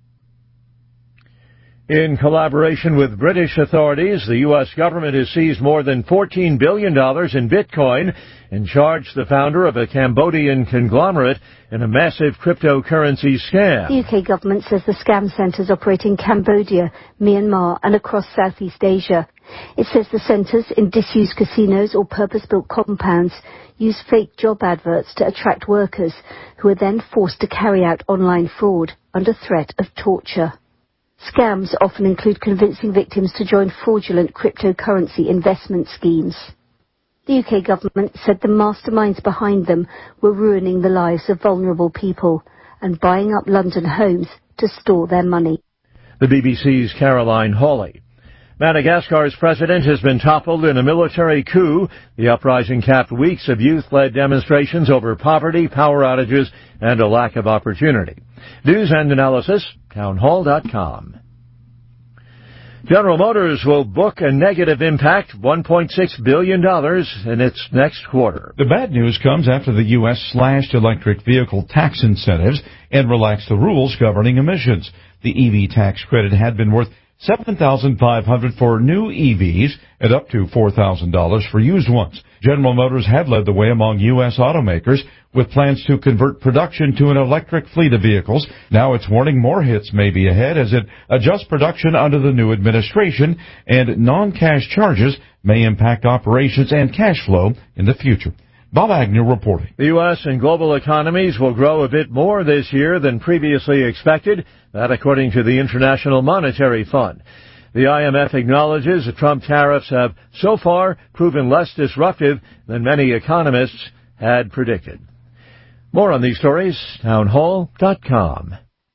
In collaboration with British authorities, the U.S. government has seized more than $14 billion in Bitcoin and charged the founder of a Cambodian conglomerate in a massive cryptocurrency scam. The UK government says the scam centres operate in Cambodia, Myanmar and across Southeast Asia. It says the centres in disused casinos or purpose-built compounds use fake job adverts to attract workers who are then forced to carry out online fraud under threat of torture. Scams often include convincing victims to join fraudulent cryptocurrency investment schemes. The UK government said the masterminds behind them were ruining the lives of vulnerable people and buying up London homes to store their money. The BBC's Caroline Hawley. Madagascar's president has been toppled in a military coup. The uprising capped weeks of youth-led demonstrations over poverty, power outages, and a lack of opportunity. News and analysis, townhall.com. General Motors will book a negative impact, $1.6 billion in its next quarter. The bad news comes after the U.S. slashed electric vehicle tax incentives and relaxed the rules governing emissions. The EV tax credit had been worth $7,500 for new EVs and up to $4,000 for used ones. General Motors had led the way among U.S. automakers with plans to convert production to an electric fleet of vehicles. Now it's warning more hits may be ahead as it adjusts production under the new administration, and non-cash charges may impact operations and cash flow in the future. Bob Agnew reporting. The U.S. and global economies will grow a bit more this year than previously expected, that according to the International Monetary Fund. The IMF acknowledges that Trump tariffs have so far proven less disruptive than many economists had predicted. More on these stories, townhall.com.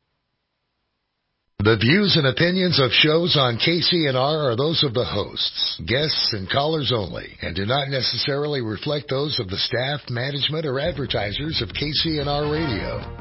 The views and opinions of shows on KCNR are those of the hosts, guests, and callers only, and do not necessarily reflect those of the staff, management, or advertisers of KCNR Radio.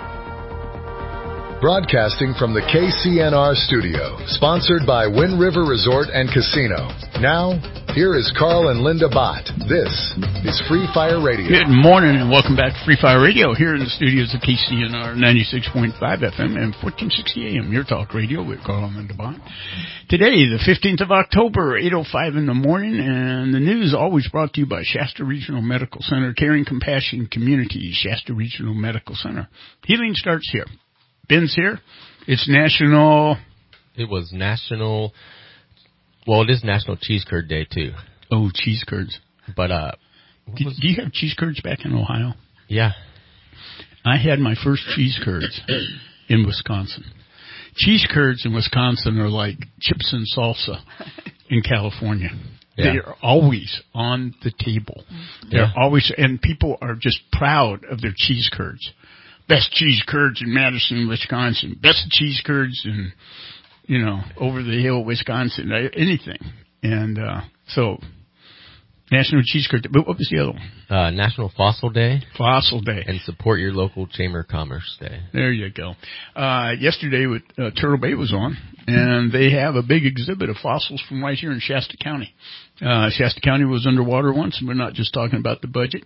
Broadcasting from the KCNR studio, sponsored by Wind River Resort and Casino. Now, here is Carl and Linda Bott. This is Free Fire Radio. Good morning and welcome back to Free Fire Radio here in the studios of KCNR 96.5 FM and 1460 AM, your talk radio with Carl and Linda Bott. Today, the 15th of October, 8:05 in the morning, and the news always brought to you by Shasta Regional Medical Center, Caring Compassion Community, Shasta Regional Medical Center. Healing starts here. Ben's here. It's National... It was National... Well, it is National Cheese Curd Day, too. Oh, cheese curds. But, do you have cheese curds back in Ohio? Yeah. I had my first cheese curds in Wisconsin. Cheese curds in Wisconsin are like chips and salsa in California. Yeah. They are always on the table. They're always... And people are just proud of their cheese curds. Best cheese curds in Madison, Wisconsin. Best cheese curds in, over the hill, Wisconsin. Anything. And so, National Cheese Curd Day. But what was the other one? National Fossil Day. Fossil Day. And Support Your Local Chamber of Commerce Day. There you go. Yesterday, Turtle Bay was on, and they have a big exhibit of fossils from right here in Shasta County. Shasta County was underwater once, and we're not just talking about the budget.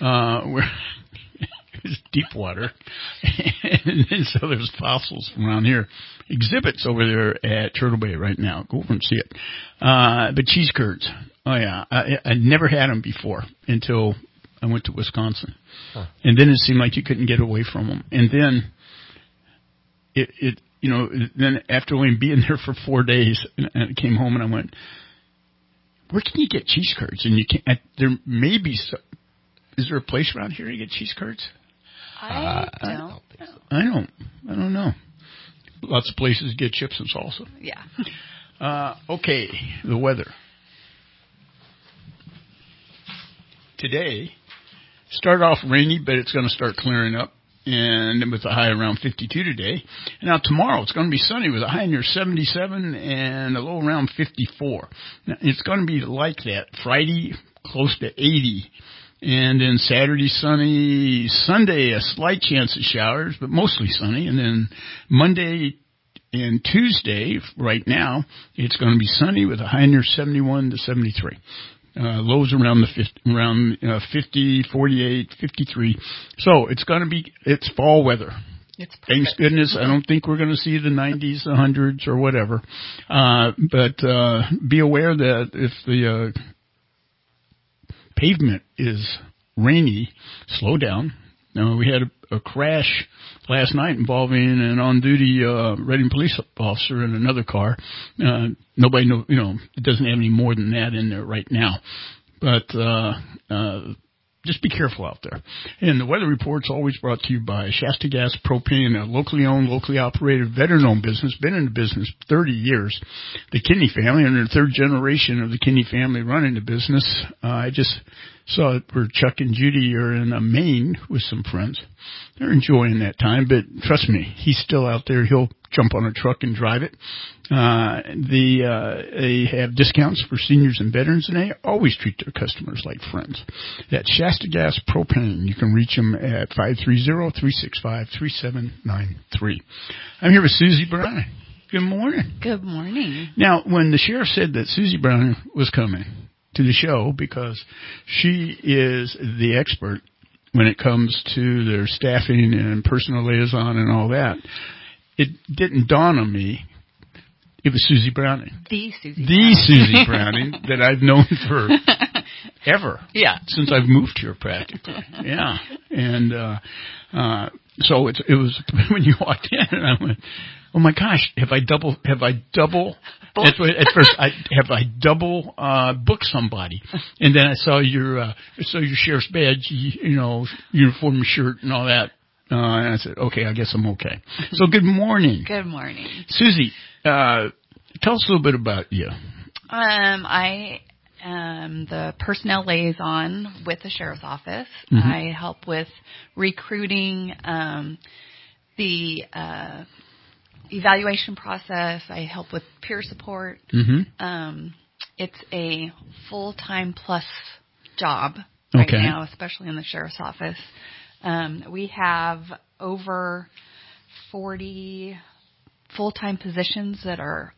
It's deep water. And so there's fossils from around here. Exhibits over there at Turtle Bay right now. Go over and see it. But cheese curds. Oh, yeah. I never had them before until I went to Wisconsin. Huh. And then it seemed like you couldn't get away from them. And then then after only being there for 4 days, and I came home and I went, where can you get cheese curds? And you can't, there may be some. Is there a place around here to get cheese curds? I don't think so. I don't know. Lots of places get chips and salsa. Yeah. Okay, the weather. Today, started off rainy, but it's going to start clearing up, and with a high around 52 today. And now tomorrow, it's going to be sunny with a high near 77 and a low around 54. Now, it's going to be like that. Friday, close to 80. And then Saturday, sunny. Sunday, a slight chance of showers, but mostly sunny. And then Monday and Tuesday, right now, it's going to be sunny with a high near 71 to 73. Lows around 50, 48, 53. So it's going to be, it's fall weather. It's perfect. Thanks goodness. I don't think we're going to see the 90s, the 100s, or whatever. But be aware that if the pavement is rainy, slow down. We had a crash last night involving an on-duty Reading police officer and another car. Nobody know, it doesn't have any more than that in there right now. But just be careful out there. And the weather report's always brought to you by Shasta Gas Propane, a locally owned, locally operated, veteran-owned business, been in the business 30 years. The Kinney family, and the third generation of the Kinney family running the business. I just saw it where Chuck and Judy are in Maine with some friends. They're enjoying that time, but trust me, he's still out there. He'll jump on a truck and drive it. They have discounts for seniors and veterans, and they always treat their customers like friends. That's Shasta Gas Propane. You can reach them at 530-365-3793. I'm here with Susie Brown. Good morning. Good morning. Now, when the sheriff said that Susie Brown was coming to the show because she is the expert when it comes to their staffing and personal liaison and all that, it didn't dawn on me. It was Susie Browning. The Susie Browning that I've known for ever. Yeah. Since I've moved here practically. Yeah. And so it was when you walked in and I went, oh my gosh, have I double at first have I double booked somebody? And then I saw your sheriff's badge, uniform, shirt and all that. And I said, okay, I guess I'm okay. So good morning. Good morning. Susie, tell us a little bit about you. I am the personnel liaison with the sheriff's office. Mm-hmm. I help with recruiting, the evaluation process. I help with peer support. Mm-hmm. It's a full-time plus job right now, especially in the sheriff's office. We have over 40 full-time positions that are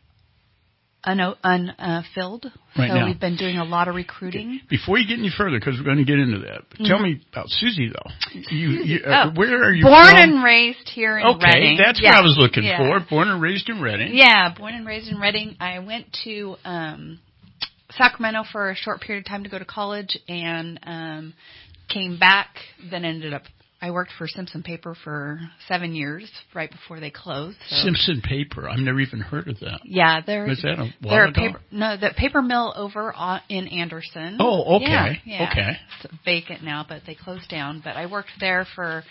unfilled. Right so now. We've been doing a lot of recruiting. Before you get any further, because we're going to get into that, tell me about Susie, though. Where are you born from? and raised here in Redding. Okay, that's what I was looking for. Born and raised in Redding. Yeah, born and raised in Redding. I went to Sacramento for a short period of time to go to college and came back, then I worked for Simpson Paper for 7 years, right before they closed. So. Simpson Paper. I've never even heard of that. Yeah, Was that a while ago? The paper mill over in Anderson. Oh, okay. Yeah. Okay. It's vacant now, but they closed down. But I worked there for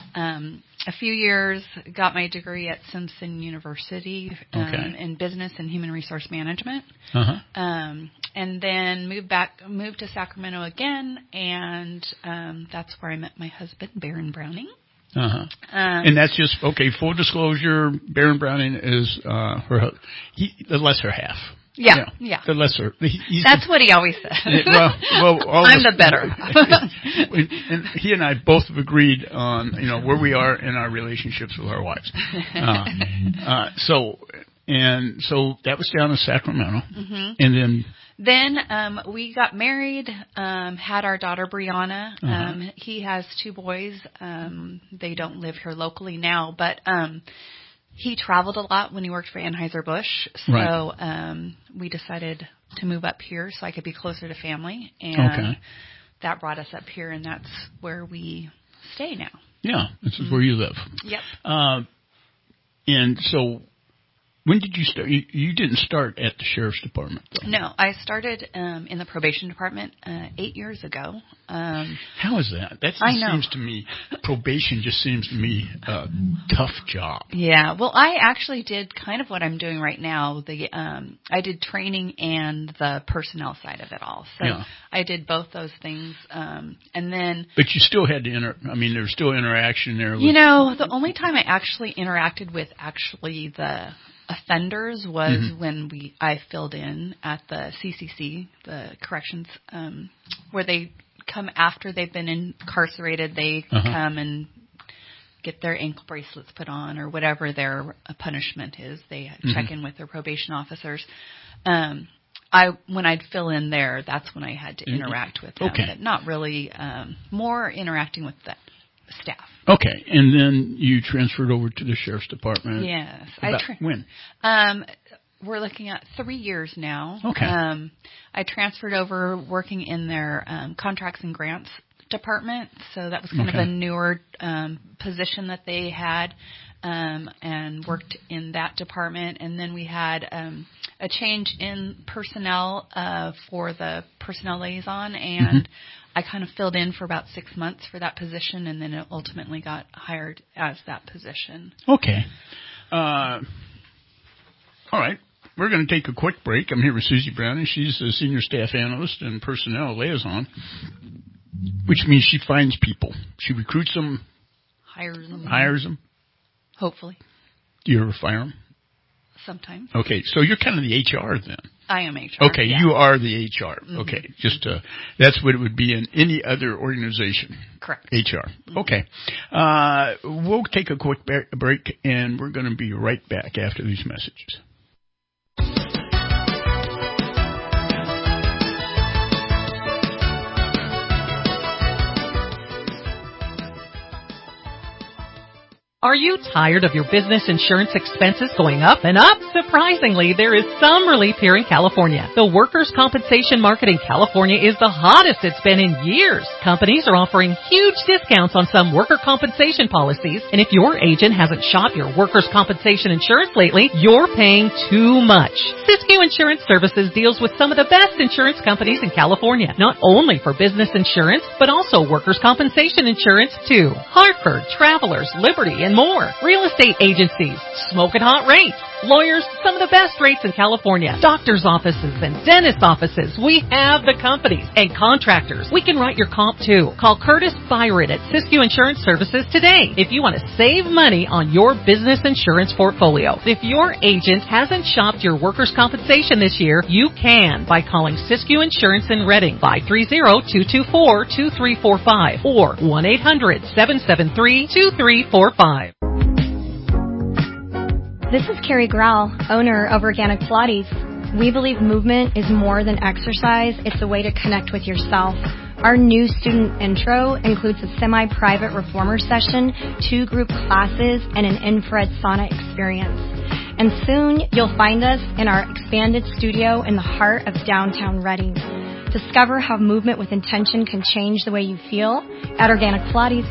a few years, got my degree at Simpson University in business and human resource management. Uh-huh. And then moved to Sacramento again, and that's where I met my husband, Baron Browning. Uh-huh. And that's just, full disclosure, Baron Browning is the lesser half. Yeah. The lesser. That's what he always says. I'm the better. And he and I both have agreed on, where we are in our relationships with our wives. So that was down in Sacramento. Mm-hmm. And then... Then we got married, had our daughter Brianna. He has 2 boys. They don't live here locally now, but he traveled a lot when he worked for Anheuser-Busch. So we decided to move up here so I could be closer to family. And that brought us up here, and that's where we stay now. Yeah, this is where you live. Yep. And so... When did you start? You didn't start at the sheriff's department, though. No, I started in the probation department 8 years ago. How is that? That seems to me, probation just seems to me a tough job. Yeah, well, I actually did kind of what I'm doing right now. I did training and the personnel side of it all. So I did both those things. And then... But you still had to there's still interaction there. The only time I actually interacted with the offenders was when I filled in at the CCC, the corrections, where they come after they've been incarcerated. They come and get their ankle bracelets put on or whatever their punishment is. They check in with their probation officers. When I'd fill in there, that's when I had to interact with them. But not really, more interacting with the staff. Okay, and then you transferred over to the sheriff's department. Yes. When? We're looking at 3 years now. Okay. I transferred over working in their contracts and grants department, so that was kind of a newer position that they had, and worked in that department. And then we had a change in personnel for the personnel liaison, and I kind of filled in for about 6 months for that position, and then it ultimately got hired as that position. Okay. All right. We're going to take a quick break. I'm here with Susie Browning. She's a senior staff analyst and personnel liaison, which means she finds people. She recruits them. Hires them. Hopefully. Do you ever fire them? Sometimes. Okay, so you're kind of the HR then. I am HR. Okay, you are the HR. Okay, that's what it would be in any other organization. Correct. HR. Okay. We'll take a quick break, and we're going to be right back after these messages. Are you tired of your business insurance expenses going up and up? Surprisingly, there is some relief here in California. The workers' compensation market in California is the hottest it's been in years. Companies are offering huge discounts on some worker compensation policies, and if your agent hasn't shopped your workers' compensation insurance lately, you're paying too much. Siskiyou Insurance Services deals with some of the best insurance companies in California, not only for business insurance, but also workers' compensation insurance too. Hartford, Travelers, Liberty, and more. Real estate agencies, smoking hot rates. Lawyers, some of the best rates in California. Doctors' offices and dentist offices. We have the companies and contractors. We can write your comp too. Call Curtis Byron at Siskiyou Insurance Services today if you want to save money on your business insurance portfolio. If your agent hasn't shopped your workers' compensation this year, you can by calling Siskiyou Insurance in Redding, 530-224-2345 or 1-800-773-2345. This is Carrie Grau, owner of Organic Pilates. We believe movement is more than exercise. It's a way to connect with yourself. Our new student intro includes a semi-private reformer session, 2 group classes, and an infrared sauna experience. And soon you'll find us in our expanded studio in the heart of downtown Redding. Discover how movement with intention can change the way you feel at Organic Pilates.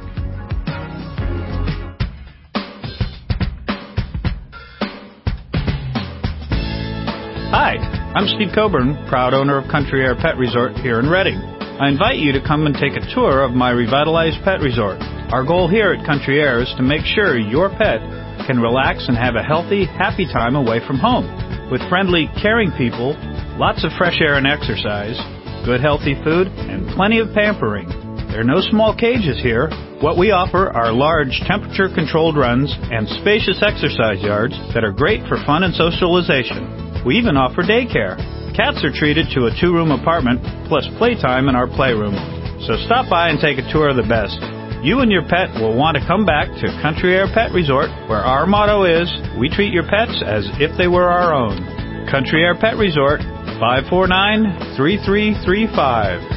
Hi, I'm Steve Coburn, proud owner of Country Air Pet Resort here in Redding. I invite you to come and take a tour of my revitalized pet resort. Our goal here at Country Air is to make sure your pet can relax and have a healthy, happy time away from home. With friendly, caring people, lots of fresh air and exercise, good healthy food, and plenty of pampering. There are no small cages here. What we offer are large temperature-controlled runs and spacious exercise yards that are great for fun and socialization. We even offer daycare. Cats are treated to a 2-room apartment plus playtime in our playroom. So stop by and take a tour of the best. You and your pet will want to come back to Country Air Pet Resort, where our motto is, we treat your pets as if they were our own. Country Air Pet Resort, 549-3335.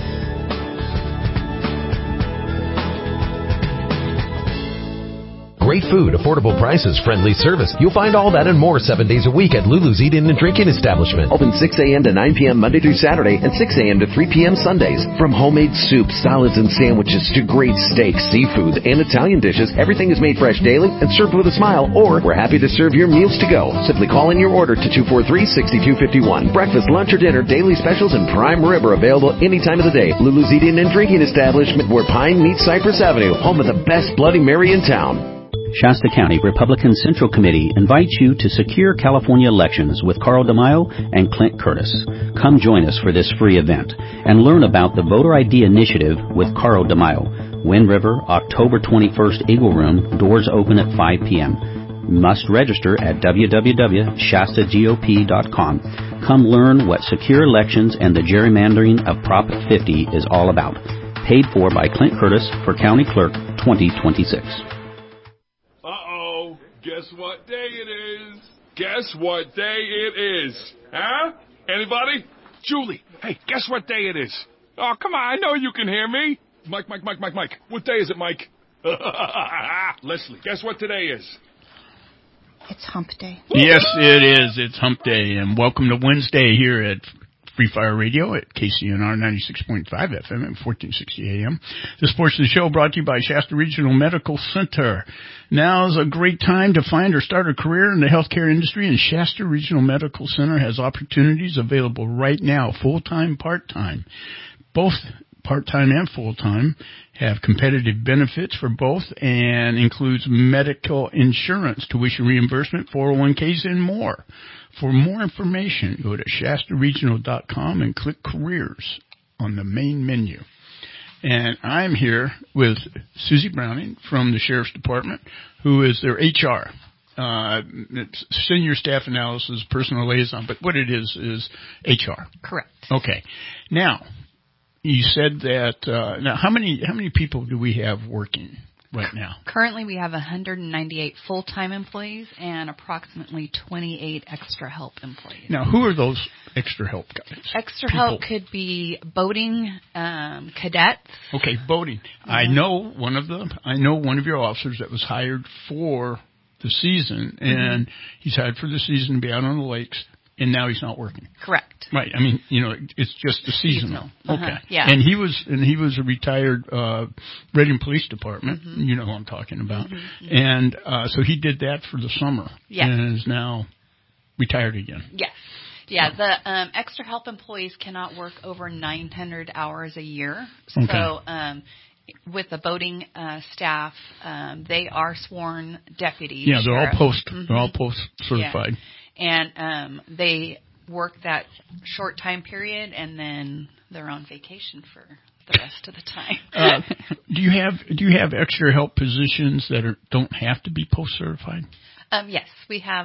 Great food, affordable prices, friendly service. You'll find all that and more 7 days a week at Lulu's Eating and Drinking Establishment. Open 6 a.m. to 9 p.m. Monday through Saturday and 6 a.m. to 3 p.m. Sundays. From homemade soups, salads, and sandwiches to great steaks, seafoods, and Italian dishes, everything is made fresh daily and served with a smile, or we're happy to serve your meals to go. Simply call in your order to 243-6251. Breakfast, lunch, or dinner, daily specials, and prime rib are available any time of the day. Lulu's Eating and Drinking Establishment, where Pine meets Cypress Avenue, home of the best Bloody Mary in town. Shasta County Republican Central Committee invites you to secure California elections with Carl DeMaio and Clint Curtis. Come join us for this free event and learn about the Voter ID Initiative with Carl DeMaio. Wind River, October 21st, Eagle Room, doors open at 5 p.m. Must register at www.shastagop.com. Come learn what secure elections and the gerrymandering of Prop 50 is all about. Paid for by Clint Curtis for County Clerk 2026. Guess what day it is? Guess what day it is? Huh? Anybody? Julie, hey, guess what day it is? Oh, come on, I know you can hear me. Mike. What day is it, Mike? Leslie, guess what today is? It's Hump Day. Yes, it is. It's Hump Day, and welcome to Wednesday here at Free Fire Radio at KCNR 96.5 FM and 1460 AM. This portion of the show brought to you by Shasta Regional Medical Center. Now is a great time to find or start a career in the healthcare industry, and Shasta Regional Medical Center has opportunities available right now, full-time, part-time. Both part-time and full-time have competitive benefits for both and includes medical insurance, tuition reimbursement, 401ks, and more. For more information, go to shastaregional.com and click Careers on the main menu. And I'm here with Susie Browning from the Sheriff's Department, who is their HR, Senior Staff Analysis, Personal Liaison, but what it is HR. Correct. Okay. Now, you said that, now how many people do we have working right now? Currently, we have 198 full-time employees and approximately 28 extra help employees. Now, who are those extra help guys? Extra help could be boating, cadets. Okay, boating. Mm-hmm. I know one of your officers that was hired for the season, and he's hired for the season to be out on the lakes, and now he's not working. Correct. Right. I mean, it's just the seasonal. Okay. Yeah. And he was a retired Reading Police Department. Mm-hmm. You know who I'm talking about. Mm-hmm. And so he did that for the summer. Yeah. And is now retired again. Yes. Yeah. The extra help employees cannot work over 900 hours a year. Okay. So with the boating staff, they are sworn deputies. Yeah, they're all post. Mm-hmm. They're all post certified. Yeah. And they work that short time period, and then they're on vacation for the rest of the time. Do you have extra help positions that don't have to be post certified? Yes, we have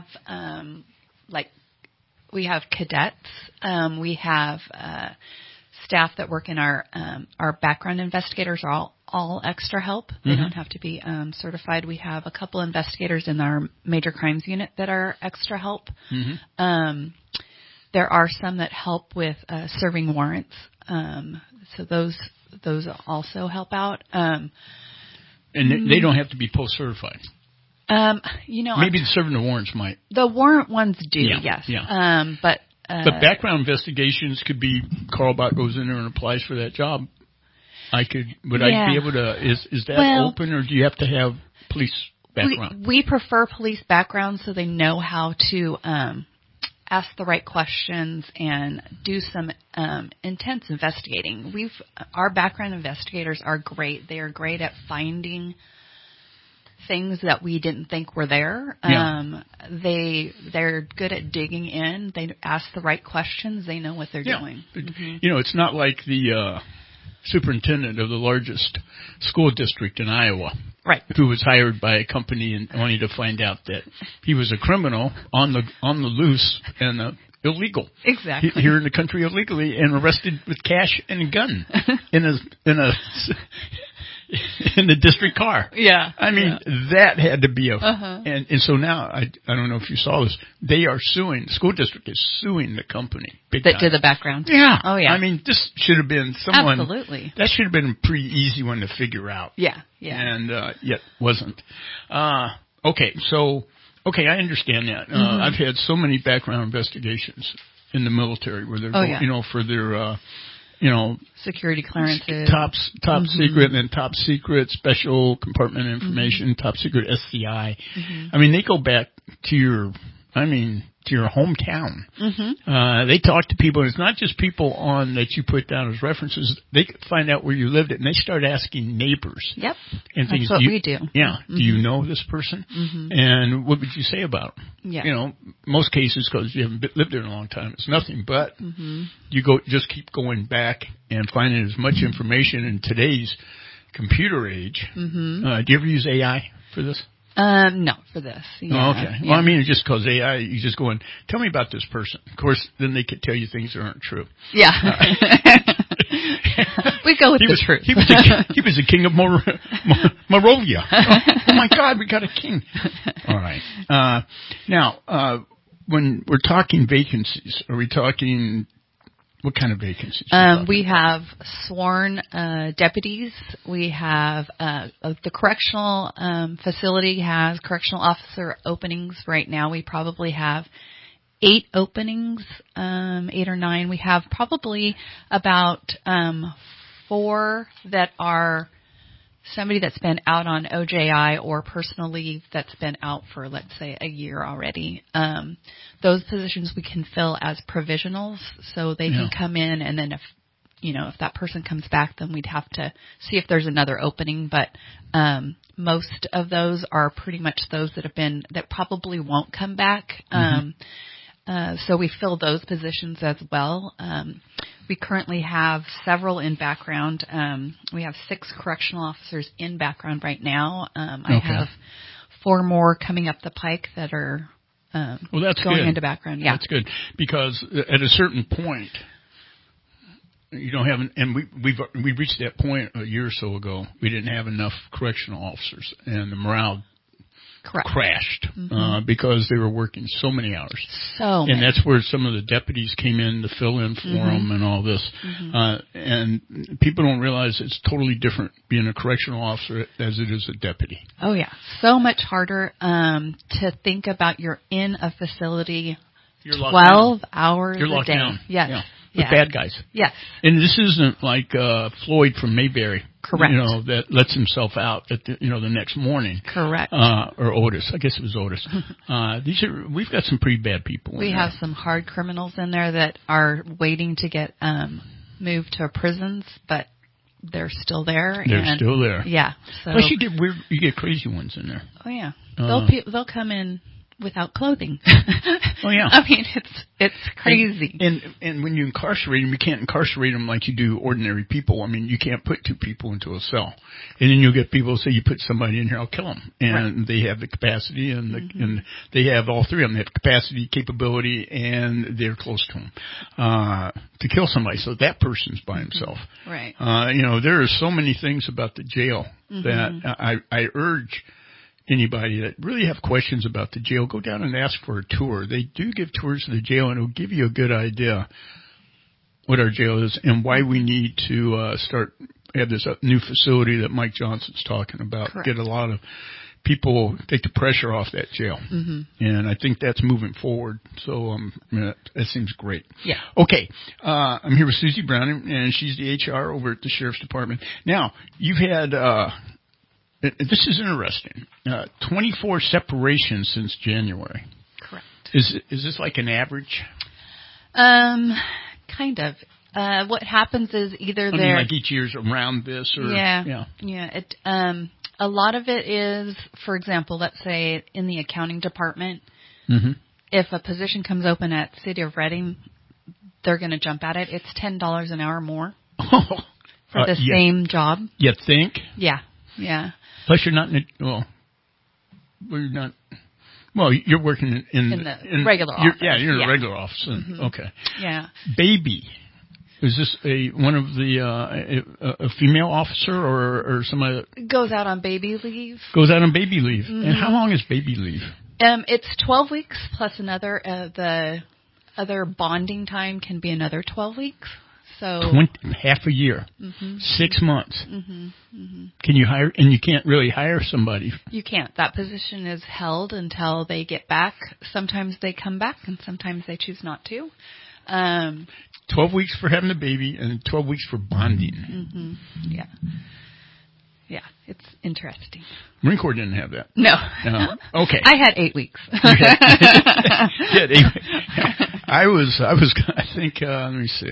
we have cadets. We have staff that work in our background investigators are all extra help. They don't have to be certified. We have a couple investigators in our major crimes unit that are extra help. Mm-hmm. There are some that help with serving warrants. So those also help out. And they don't have to be post certified. Maybe the serving the warrants might. The warrant ones do, yes. Yeah. But background investigations could be Carl Bach goes in there and applies for that job. I be able to? Is that open, or do you have to have police background? We prefer police background so they know how to ask the right questions and do some intense investigating. Our background investigators are great. They are great at finding things that we didn't think were there. Yeah. They're good at digging in. They ask the right questions. They know what they're doing. Mm-hmm. It's not like the superintendent of the largest school district in Iowa, right? Who was hired by a company and only to find out that he was a criminal on the loose and illegal, exactly, here in the country illegally, and arrested with cash and a gun in the district car. Yeah. I mean, that had to be and so now, I don't know if you saw this, they are suing, the school district is suing the company. That did the background. Yeah. Oh, yeah. I mean, this should have been someone. Absolutely. That should have been a pretty easy one to figure out. Yeah. Yeah. And, yet wasn't. Okay. So, I understand that. I've had so many background investigations in the military where they're going, for their, security clearances, top secret, and then top secret, special compartment information, top secret SCI. I mean, they go back to your hometown. They talk to people, and it's not just people that you put down as references. They find out where you lived at, and they start asking neighbors. Yep. And things. That's what we do. Yeah. Do you know this person? And what would you say about them? Yeah. Most cases, because you haven't lived there in a long time, it's nothing. But you just keep going back and finding as much information in today's computer age. Do you ever use AI for this? No, for this. Yeah. Oh, okay. Yeah. Well, I mean, just because AI, you just go in, tell me about this person. Of course, then they could tell you things that aren't true. Yeah. We go with the truth. He was the king of Moravia. Oh my God, we got a king. All right. Now, when we're talking vacancies, are we talking... What kind of vacancies? We have sworn deputies. We have the correctional facility has correctional officer openings right now. We probably have 8 openings, 8 or 9. We have probably about 4 that are somebody that's been out on OJI or personal leave that's been out for, let's say, a year already. Those positions we can fill as provisionals, so they can come in, and then if that person comes back, then we'd have to see if there's another opening. But most of those are pretty much those that probably won't come back. So we fill those positions as well. We currently have several in background. We have 6 correctional officers in background right now. I have 4 more coming up the pike that are that's going good. Into background. Yeah, that's good, because at a certain point, you don't have, and we reached that point a year or so ago. We didn't have enough correctional officers, and the morale crashed because they were working so many hours. And that's where some of the deputies came in to fill in for them and all this. And people don't realize it's totally different being a correctional officer as it is a deputy. Oh, yeah. So much harder to think about you're in a facility 12 hours You're locked a day. Down. Yes. Yeah. With bad guys. Yes. And this isn't like Floyd from Mayberry. Correct. That lets himself out at the next morning. Correct. Or Otis. I guess it was Otis. We've got some pretty bad people. We have some hard criminals in there that are waiting to get moved to prisons, but they're still there. They're still there. Yeah. So. Plus, you get crazy ones in there. Oh yeah. They'll come in without clothing. Oh yeah. I mean, it's crazy. And when you incarcerate them, you can't incarcerate them like you do ordinary people. I mean, you can't put two people into a cell. And then you'll get people who say, you put somebody in here, I'll kill them. And they have the capacity and they have all three of them. They have capacity, capability, and they're close to them, to kill somebody. So that person's by himself. Right. There are so many things about the jail that I urge anybody that really have questions about the jail, go down and ask for a tour. They do give tours of the jail, and it'll give you a good idea what our jail is and why we need to have this new facility that Mike Johnson's talking about. Correct. Get a lot of people, take the pressure off that jail. And I think that's moving forward. So that seems great. Yeah. Okay. I'm here with Susie Brown, and she's the HR over at the Sheriff's Department. Now, you've had this is interesting. 24 separations since January. Correct. Is this like an average? Kind of. What happens is either they're like each year's around this, or yeah. It a lot of it is, for example, let's say in the accounting department, if a position comes open at City of Reading, they're going to jump at it. It's $10 an hour more for the same job. You think? Yeah. Plus, you're not you're not. Well, you're working in the regular office. You're in a regular office. Okay. Yeah. Baby, is this one of the a female officer or somebody that goes out on baby leave? Goes out on baby leave. And how long is baby leave? It's 12 weeks plus another. The other bonding time can be another 12 weeks. So half a year, 6 months. Can you hire? And you can't really hire somebody. You can't. That position is held until they get back. Sometimes they come back, and sometimes they choose not to. 12 weeks for having a baby, and 12 weeks for bonding. Yeah, it's interesting. Marine Corps didn't have that. No. Okay. I had 8 weeks. Yeah, 8 weeks. I was. I think. Let me see.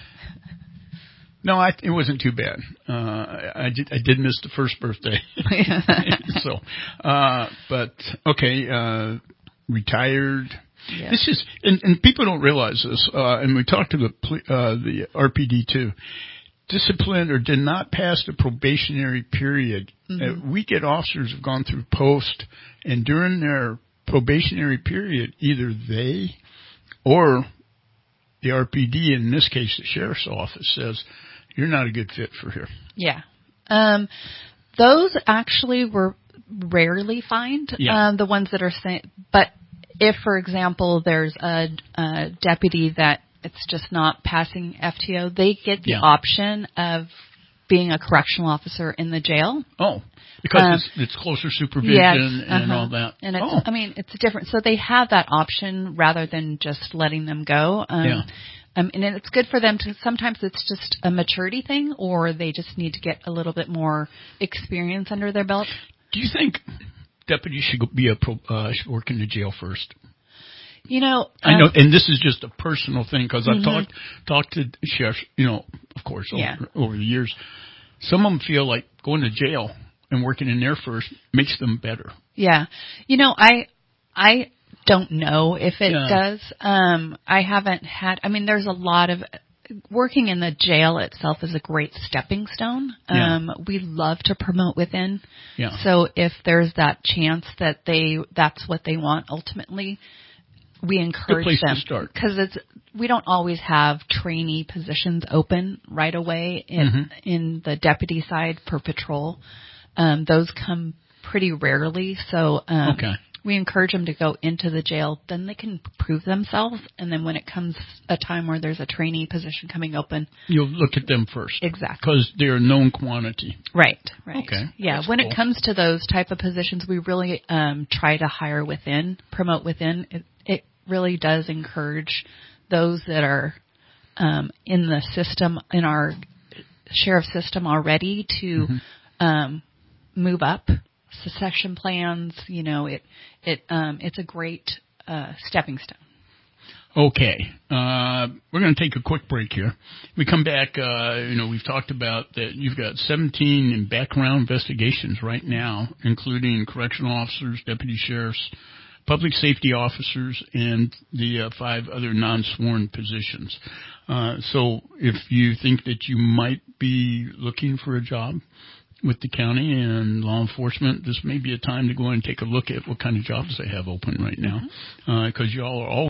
No, it wasn't too bad. I did miss the first birthday. So, but okay, retired. Yeah. This is, and people don't realize this, and we talked to the RPD too. Disciplined or did not pass the probationary period. We get officers who've gone through post, and during their probationary period, either they or the RPD, in this case the Sheriff's Office, says, you're not a good fit for here. Yeah. Those actually were rarely fined, the ones that are saying, but if, for example, there's a deputy that it's just not passing FTO, they get the option of being a correctional officer in the jail. Oh, because it's closer supervision and all that. And it's, I mean, it's different. So they have that option rather than just letting them go. And it's good for them to, sometimes it's just a maturity thing, or they just need to get a little bit more experience under their belt. Do you think deputies should should work in the jail first? I know, and this is just a personal thing because I've talked to sheriffs, of course, over the years. Some of them feel like going to jail and working in there first makes them better. Yeah. I don't know if it does. I haven't had, there's a lot of, working in the jail itself is a great stepping stone. We love to promote within. Yeah. So if there's that chance that that's what they want ultimately, we encourage them. To start. Because we don't always have trainee positions open right away in the deputy side per patrol. Those come pretty rarely. So we encourage them to go into the jail. Then they can prove themselves. And then when it comes a time where there's a trainee position coming open, you'll look at them first. Exactly. Because they're a known quantity. Right. Okay. Yeah. That's when cool. it comes to those type of positions, we really try to hire within, promote within. It really does encourage those that are in the system, in our sheriff system already to move up. Succession plans, it's a great stepping stone. Okay. We're going to take a quick break here. We come back, we've talked about that you've got 17 in background investigations right now, including correctional officers, deputy sheriffs, public safety officers, and the 5 other non-sworn positions. So if you think that you might be looking for a job with the county and law enforcement, this may be a time to go and take a look at what kind of jobs they have open right now, because y'all are all